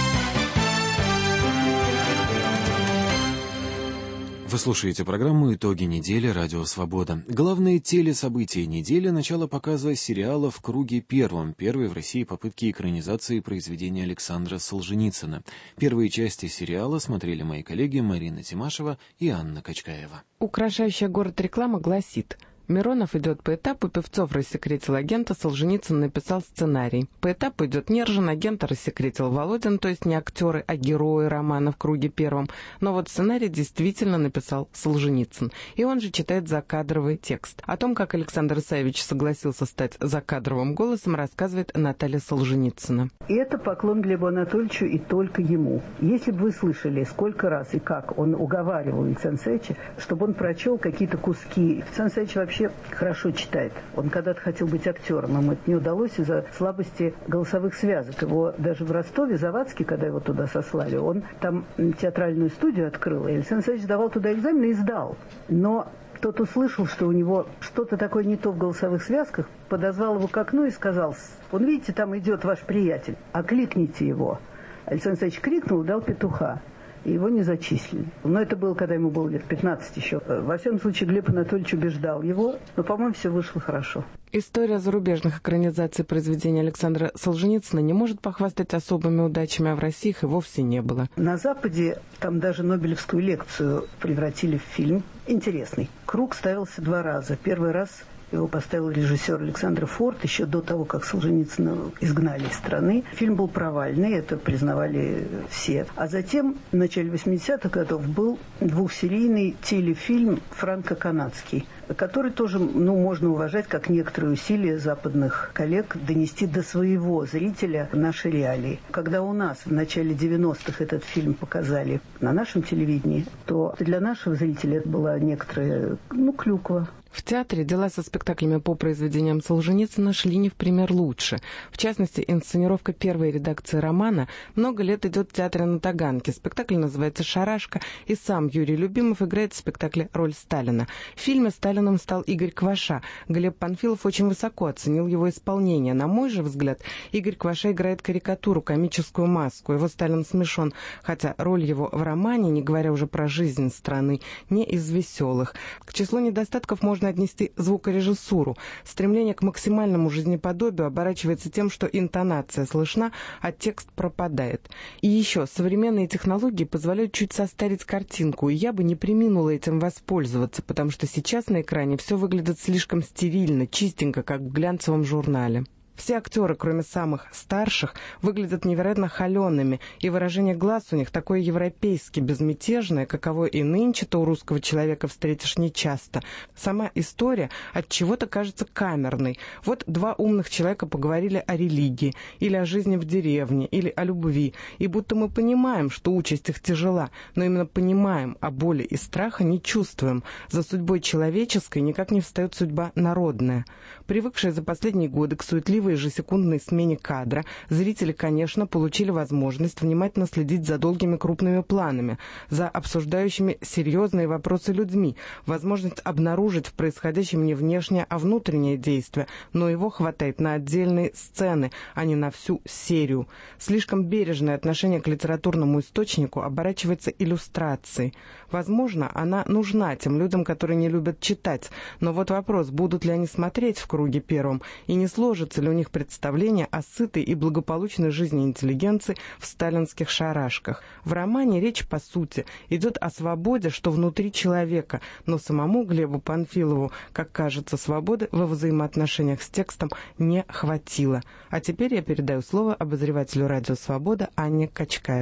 Вы слушаете программу «Итоги недели. Радио Свобода». Главные телесобытия недели — начало показа сериала «В круге первом», первой в России попытки экранизации произведения Александра Солженицына. Первые части сериала смотрели мои коллеги Марина Тимашева и Анна Качкаева. Украшающая город реклама гласит: Миронов идет по этапу, Певцов рассекретил агента, Солженицын написал сценарий. По этапу идет Нержин, агента рассекретил Володин, то есть не актеры, а герои романа «В круге первом». Но вот сценарий действительно написал Солженицын. И он же читает закадровый текст. О том, как Александр Исаевич согласился стать закадровым голосом, рассказывает Наталья Солженицына. И это поклон Глебу Анатольевичу и только ему. Если бы вы слышали, сколько раз и как он уговаривал Александра Исаевича, чтобы он прочел какие-то куски. Александр Исаевич вообще хорошо читает. Он когда-то хотел быть актером, ему это не удалось из-за слабости голосовых связок. Его даже в Ростове Завадский, когда его туда сослали, он там театральную студию открыл, и Александр Александрович давал туда экзамен и сдал. Но тот услышал, что у него что-то такое не то в голосовых связках, подозвал его к окну и сказал: «Вон, видите, там идет ваш приятель, окликните его». Александр Александрович крикнул, дал петуха. И его не зачислили. Но это было, когда ему было лет пятнадцать еще. Во всяком случае, Глеб Анатольевич убеждал его, но, по-моему, все вышло хорошо. История зарубежных экранизаций произведений Александра Солженицына не может похвастать особыми удачами, а в России их и вовсе не было. На Западе там даже Нобелевскую лекцию превратили в фильм. Интересный. «Круг» ставился два раза. Первый раз его поставил режиссер Александр Форд еще до того, как Солженицына изгнали из страны. Фильм был провальный, это признавали все. А затем, в начале восьмидесятых годов, был двухсерийный телефильм франко-канадский, который тоже, ну, можно уважать как некоторые усилия западных коллег донести до своего зрителя наши реалии. Когда у нас в начале девяностых этот фильм показали на нашем телевидении, то для нашего зрителя это была некоторая, ну, клюква. В театре дела со спектаклями по произведениям Солженицына шли не в пример лучше. В частности, инсценировка первой редакции романа много лет идет в театре на Таганке. Спектакль называется «Шарашка», и сам Юрий Любимов играет в спектакле роль Сталина. В фильме Сталиным стал Игорь Кваша. Глеб Панфилов очень высоко оценил его исполнение. На мой же взгляд, Игорь Кваша играет карикатуру, комическую маску. Его Сталин смешон, хотя роль его в романе, не говоря уже про жизнь страны, не из веселых. К числу недостатков можно отнести звукорежиссуру. Стремление к максимальному жизнеподобию оборачивается тем, что интонация слышна, а текст пропадает. И еще, современные технологии позволяют чуть состарить картинку, и я бы не преминула этим воспользоваться, потому что сейчас на экране все выглядит слишком стерильно, чистенько, как в глянцевом журнале. Все актеры, кроме самых старших, выглядят невероятно холеными, и выражение глаз у них такое европейски безмятежное, каково и нынче-то у русского человека встретишь нечасто. Сама история от чего-то кажется камерной. Вот два умных человека поговорили о религии, или о жизни в деревне, или о любви, и будто мы понимаем, что участь их тяжела, но именно понимаем, а боли и страха не чувствуем. За судьбой человеческой никак не встает судьба народная. Привыкшие за последние годы к суетливой ежесекундной смене кадра, зрители, конечно, получили возможность внимательно следить за долгими крупными планами, за обсуждающими серьезные вопросы людьми, возможность обнаружить в происходящем не внешнее, а внутреннее действие, но его хватает на отдельные сцены, а не на всю серию. Слишком бережное отношение к литературному источнику оборачивается иллюстрацией. Возможно, она нужна тем людям, которые не любят читать, но вот вопрос, будут ли они смотреть «В круге первом», и не сложится ли у них представление о сытой и благополучной жизни интеллигенции в сталинских шарашках. В романе речь, по сути, идет о свободе, что внутри человека, но самому Глебу Панфилову, как кажется, свободы во взаимоотношениях с текстом не хватило. А теперь я передаю слово обозревателю «Радио Свобода» Анне Качкаевой.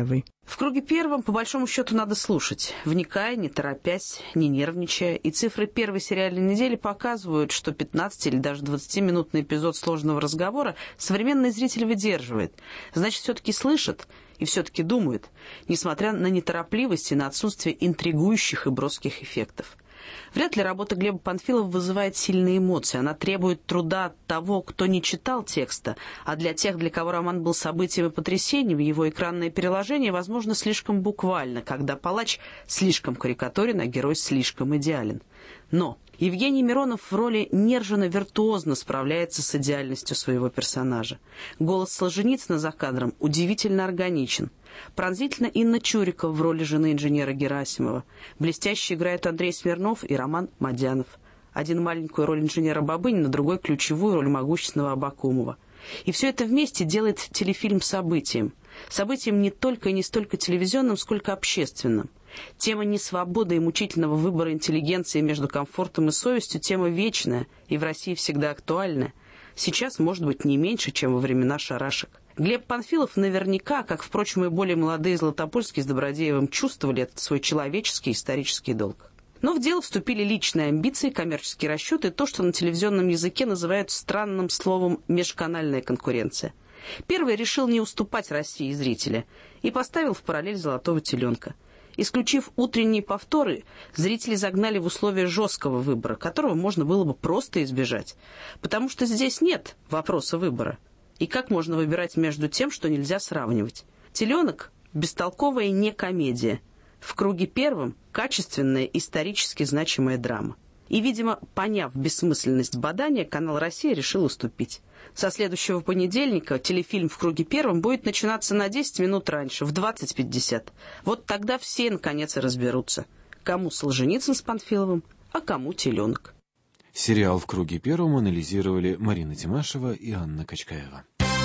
В круге первом, по большому счету, надо слушать, вникая, не торопясь, не нервничая. И цифры первой сериальной недели показывают, что пятнадцати или даже двадцатиминутный эпизод сложного разговора современный зритель выдерживает. Значит, все-таки слышит и все-таки думает, несмотря на неторопливость и на отсутствие интригующих и броских эффектов. Вряд ли работа Глеба Панфилова вызывает сильные эмоции. Она требует труда от того, кто не читал текста, а для тех, для кого роман был событием и потрясением, его экранное переложение, возможно, слишком буквально, когда палач слишком карикатурен, а герой слишком идеален. Но Евгений Миронов в роли Нержина виртуозно справляется с идеальностью своего персонажа. Голос Солженицына за кадром удивительно органичен. Пронзительно Инна Чурикова в роли жены инженера Герасимова. Блестяще играют Андрей Смирнов и Роман Мадянов. Один маленькую роль инженера Бабынина, другой ключевую роль могущественного Абакумова. И все это вместе делает телефильм событием. Событием не только и не столько телевизионным, сколько общественным. Тема несвободы и мучительного выбора интеллигенции между комфортом и совестью – тема вечная и в России всегда актуальная. Сейчас, может быть, не меньше, чем во времена шарашек. Глеб Панфилов наверняка, как, впрочем, и более молодые Златопольские с Добродеевым, чувствовали этот свой человеческий исторический долг. Но в дело вступили личные амбиции, коммерческие расчеты и то, что на телевизионном языке называют странным словом «межканальная конкуренция». Первый решил не уступать России зрителя и поставил в параллель «Золотого теленка». Исключив утренние повторы, зрители загнали в условия жесткого выбора, которого можно было бы просто избежать. Потому что здесь нет вопроса выбора. И как можно выбирать между тем, что нельзя сравнивать? «Теленок» – бестолковая не комедия. В круге первом – качественная, исторически значимая драма. И, видимо, поняв бессмысленность бадания, канал «Россия» решил уступить. Со следующего понедельника телефильм «В круге первом» будет начинаться на десять минут раньше, в двадцать пятьдесят. Вот тогда все, наконец, и разберутся. Кому Солженицын с Панфиловым, а кому «Теленок». Сериал «В круге первом» анализировали Марина Тимашева и Анна Качкаева.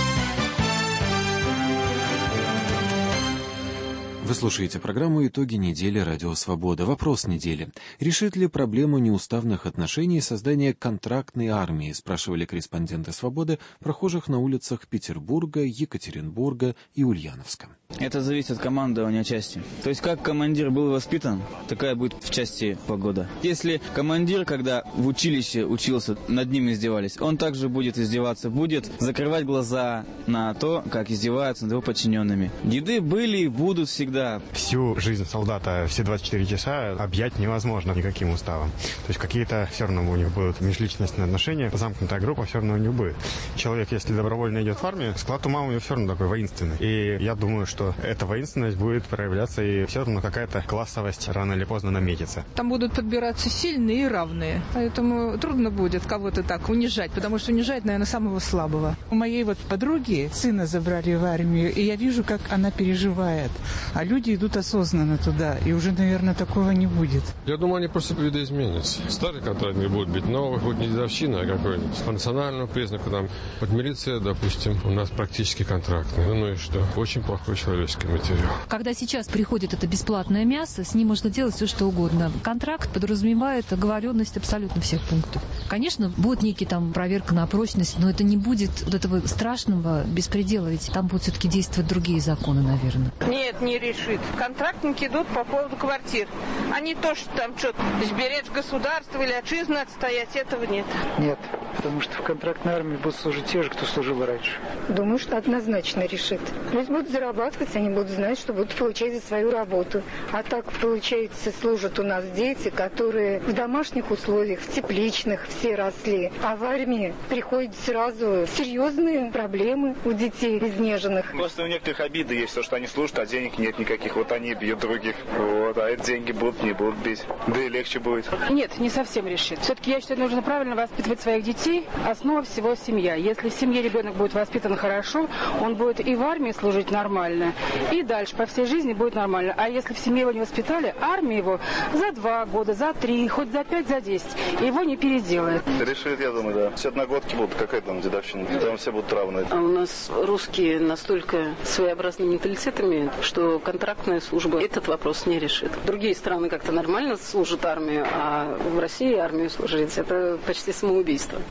Вы слушаете программу «Итоги недели. Радио Свобода». Вопрос недели. Решит ли проблему неуставных отношений создание контрактной армии? Спрашивали корреспонденты «Свободы» прохожих на улицах Петербурга, Екатеринбурга и Ульяновска. Это зависит от командования части. То есть как командир был воспитан, такая будет в части погода. Если командир, когда в училище учился, над ним издевались, он также будет издеваться, будет закрывать глаза на то, как издеваются над его подчиненными. Деды были и будут всегда. Всю жизнь солдата, все двадцать четыре часа объять невозможно никаким уставом. То есть какие-то все равно у них будут межличностные отношения, замкнутая группа все равно у них будет. Человек, если добровольно идет в армию, склад ума у него все равно такой воинственный. И я думаю, что эта воинственность будет проявляться, и все равно какая-то классовость рано или поздно наметится. Там будут подбираться сильные и равные. Поэтому трудно будет кого-то так унижать, потому что унижать, наверное, самого слабого. У моей вот подруги сына забрали в армию, и я вижу, как она переживает. А люди идут осознанно туда, и уже, наверное, такого не будет. Я думаю, они просто видоизменятся. Старый контракт не будет быть новых, будет не дедовщина, а какой-нибудь по национальному признаку. Там, вот милиция, допустим, у нас практически контрактная. Ну, ну и что? Очень плохой человеческий материал. Когда сейчас приходит это бесплатное мясо, с ним можно делать все, что угодно. Контракт подразумевает оговоренность абсолютно всех пунктов. Конечно, будет некий там проверка на прочность, но это не будет вот этого страшного беспредела, ведь там будут все-таки действовать другие законы, наверное. Нет, не решит. Контрактники идут по поводу квартир. А не то, что там что-то сберечь государство или отчизну отстоять, этого нет. Нет, потому что в контрактной армии будут служить те же, кто служил раньше. Думаю, что однозначно решит. Люди будут зарабатывать, они будут знать, что будут получать за свою работу. А так, получается, служат у нас дети, которые в домашних условиях, в тепличных все росли. А в армии приходят сразу серьезные проблемы у детей изнеженных. Просто у некоторых обиды есть, то, что они служат, а денег нет никаких. Вот они бьют других. Вот, а эти деньги будут, не будут бить. Да и легче будет. Нет, не совсем решит. Все-таки я считаю, нужно правильно воспитывать своих детей. Основа всего семья. Если в семье ребенок будет воспитан хорошо, он будет и в армии служить нормально, и дальше по всей жизни будет нормально. А если в семье его не воспитали, армия его за два года, за три, хоть за пять, за десять, его не переделает. Решит, я думаю, да. Все одногодки будут, какая там дедовщина. Там все будут равны. А у нас русские настолько своеобразными менталитетами, что контрактная служба этот вопрос не решит. Другие страны как-то нормально служат армию, а в России армию служить – это почти самоубийство.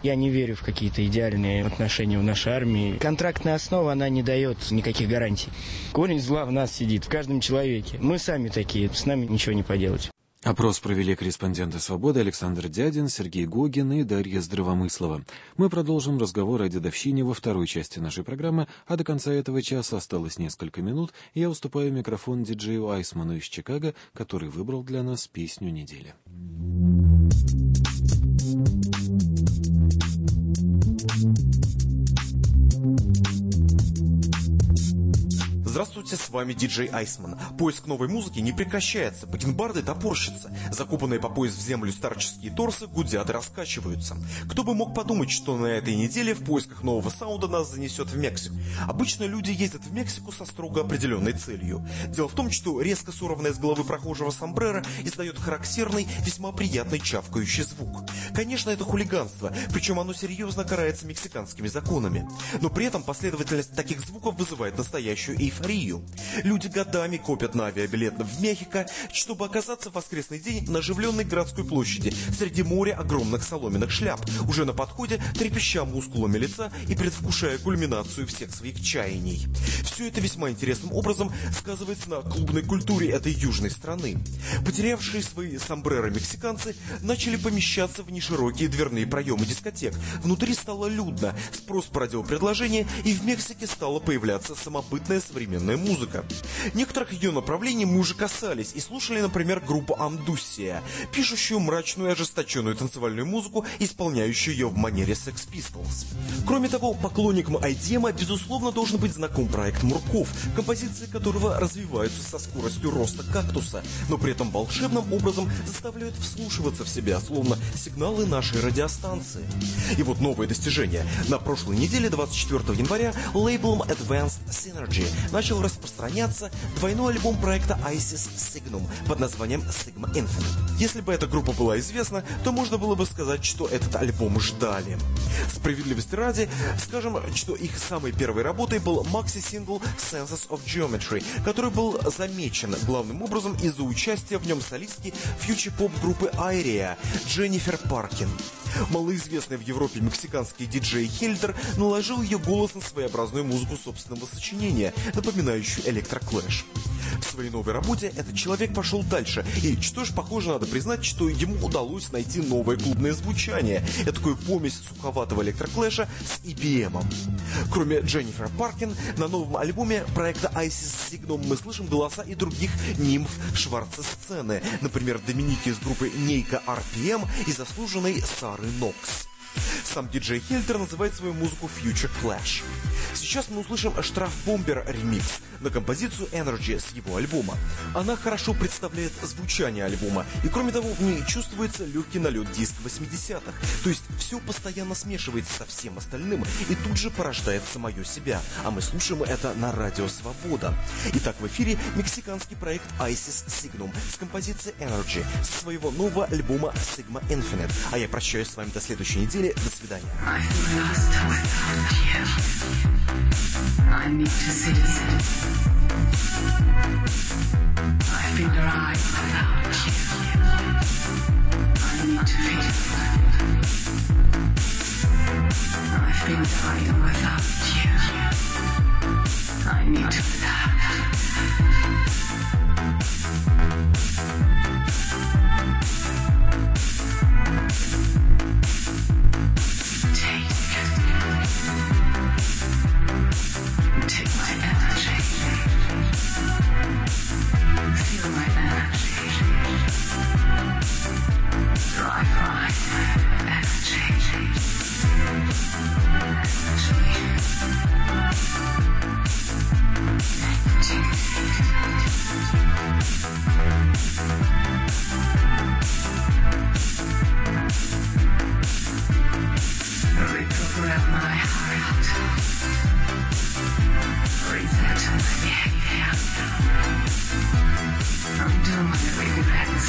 Я не верю в какие-то идеальные отношения в нашей армии. Контрактная основа, она не дает никаких гарантий. Корень зла в нас сидит, в каждом человеке. Мы сами такие, с нами ничего не поделать. Опрос провели корреспонденты «Свободы» Александр Дядин, Сергей Гогин и Дарья Здравомыслова. Мы продолжим разговор о дедовщине во второй части нашей программы, а до конца этого часа осталось несколько минут, и я уступаю микрофон диджею Айсману из Чикаго, который выбрал для нас песню недели. Здравствуйте, с вами диджей Айсман. Поиск новой музыки не прекращается, бакенбарды топорщатся. Закопанные по пояс в землю старческие торсы гудят и раскачиваются. Кто бы мог подумать, что на этой неделе в поисках нового саунда нас занесет в Мексику. Обычно люди ездят в Мексику со строго определенной целью. Дело в том, что резко сорванная с головы прохожего сомбреро издает характерный, весьма приятный чавкающий звук. Конечно, это хулиганство, причем оно серьезно карается мексиканскими законами. Но при этом последовательность таких звуков вызывает настоящую эйфорию. Люди годами копят на авиабилет в Мехико, чтобы оказаться в воскресный день на оживленной городской площади среди моря огромных соломенных шляп, уже на подходе трепеща мускулами лица и предвкушая кульминацию всех своих чаяний. Все это весьма интересным образом сказывается на клубной культуре этой южной страны. Потерявшие свои сомбреро мексиканцы начали помещаться в неширокие дверные проемы дискотек. Внутри стало людно, спрос по радиопредложению, и в Мексике стала появляться самобытная современная музыка. Некоторых ее направлений мы уже касались и слушали, например, группу Амдуссия, пишущую мрачную и ожесточенную танцевальную музыку, исполняющую ее в манере Sex Pistols. Кроме того, поклонникам ай ди эм, безусловно, должен быть знаком проект Мурков, композиции которого развиваются со скоростью роста кактуса, но при этом волшебным образом заставляют вслушиваться в себя, словно сигналы нашей радиостанции. И вот новое достижение. На прошлой неделе, двадцать четвёртого января, лейблом Advanced Synergy начал распространяться двойной альбом проекта Isis Signum под названием Sigma Infinite. Если бы эта группа была известна, то можно было бы сказать, что этот альбом ждали. Справедливости ради, скажем, что их самой первой работой был макси-сингл Senses of Geometry, который был замечен главным образом из-за участия в нем солистки фьючер-поп группы Айрия Дженнифер Паркин. Малоизвестный в Европе мексиканский диджей Хельдер наложил ее голос на своеобразную музыку собственного сочинения, напоминающую электроклэш. В своей новой работе этот человек пошел дальше, и что ж, похоже, надо признать, что ему удалось найти новое клубное звучание, этакую помесь суховатого электроклэша с и би эм. Кроме Дженнифер Паркин, на новом альбоме проекта Isis Signum мы слышим голоса и других нимф шварца-сцены, например, Доминики из группы Нейка ар пи эм и заслуженной Сары Нокс. Сам диджей Хельдер называет свою музыку Future Clash. Сейчас мы услышим Штрафбомбер ремикс на композицию Energy с его альбома. Она хорошо представляет звучание альбома, и кроме того, в ней чувствуется легкий налет диск восьмидесятых, то есть все постоянно смешивается со всем остальным и тут же порождает самое себя, а мы слушаем это на радио Свобода. Итак, в эфире мексиканский проект Isis Signum с композицией Energy с своего нового альбома Sigma Infinite, а я прощаюсь с вами до следующей недели. До свидания. I need to see it. I've been dry without you. I need to feel it. I've been dying without you. I need to laugh. Take my energy. Feel my energy. Drive my energy. Reprogram my heart. Reset my behavior. Undo my regrets.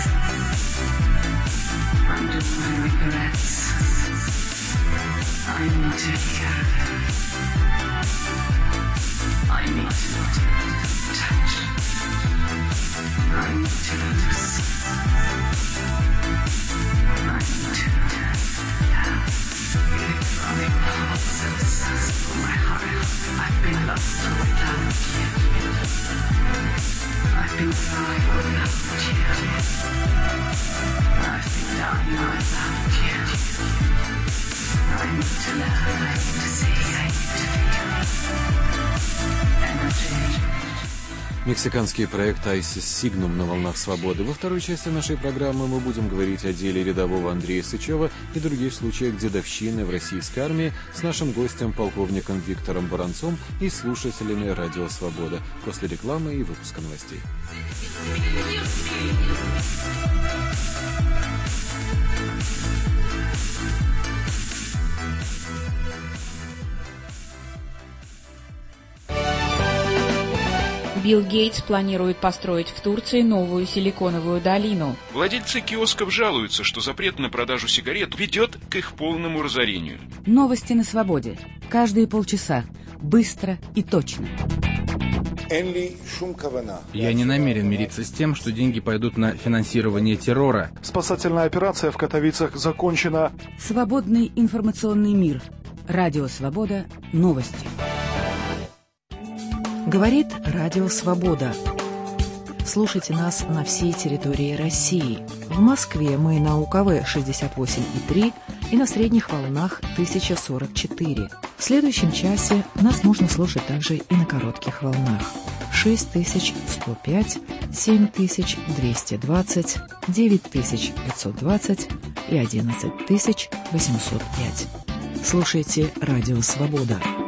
Undo my regrets. I need to hear. I need to touch. Мексиканский проект «Айсис Сигнум» на волнах свободы. Во второй части нашей программы мы будем говорить о деле рядового Андрея Сычева и других случаях дедовщины в российской армии с нашим гостем, полковником Виктором Баранцом и слушателями «Радио Свобода» после рекламы и выпуска новостей. Билл Гейтс планирует построить в Турции новую силиконовую долину. Владельцы киосков жалуются, что запрет на продажу сигарет ведет к их полному разорению. Новости на свободе. Каждые полчаса. Быстро и точно. Я не намерен мириться с тем, что деньги пойдут на финансирование террора. Спасательная операция в Катовицах закончена. Свободный информационный мир. Радио Свобода. Новости. Говорит Радио Свобода. Слушайте нас на всей территории России. В Москве мы на У Ка В шестьдесят восемь и три и на средних волнах тысяча сорок четыре. В следующем часе нас можно слушать также и на коротких волнах. шесть тысяч сто пять, семь тысяч двести двадцать, девять тысяч пятьсот двадцать и одиннадцать тысяч восемьсот пять. Слушайте Радио Свобода.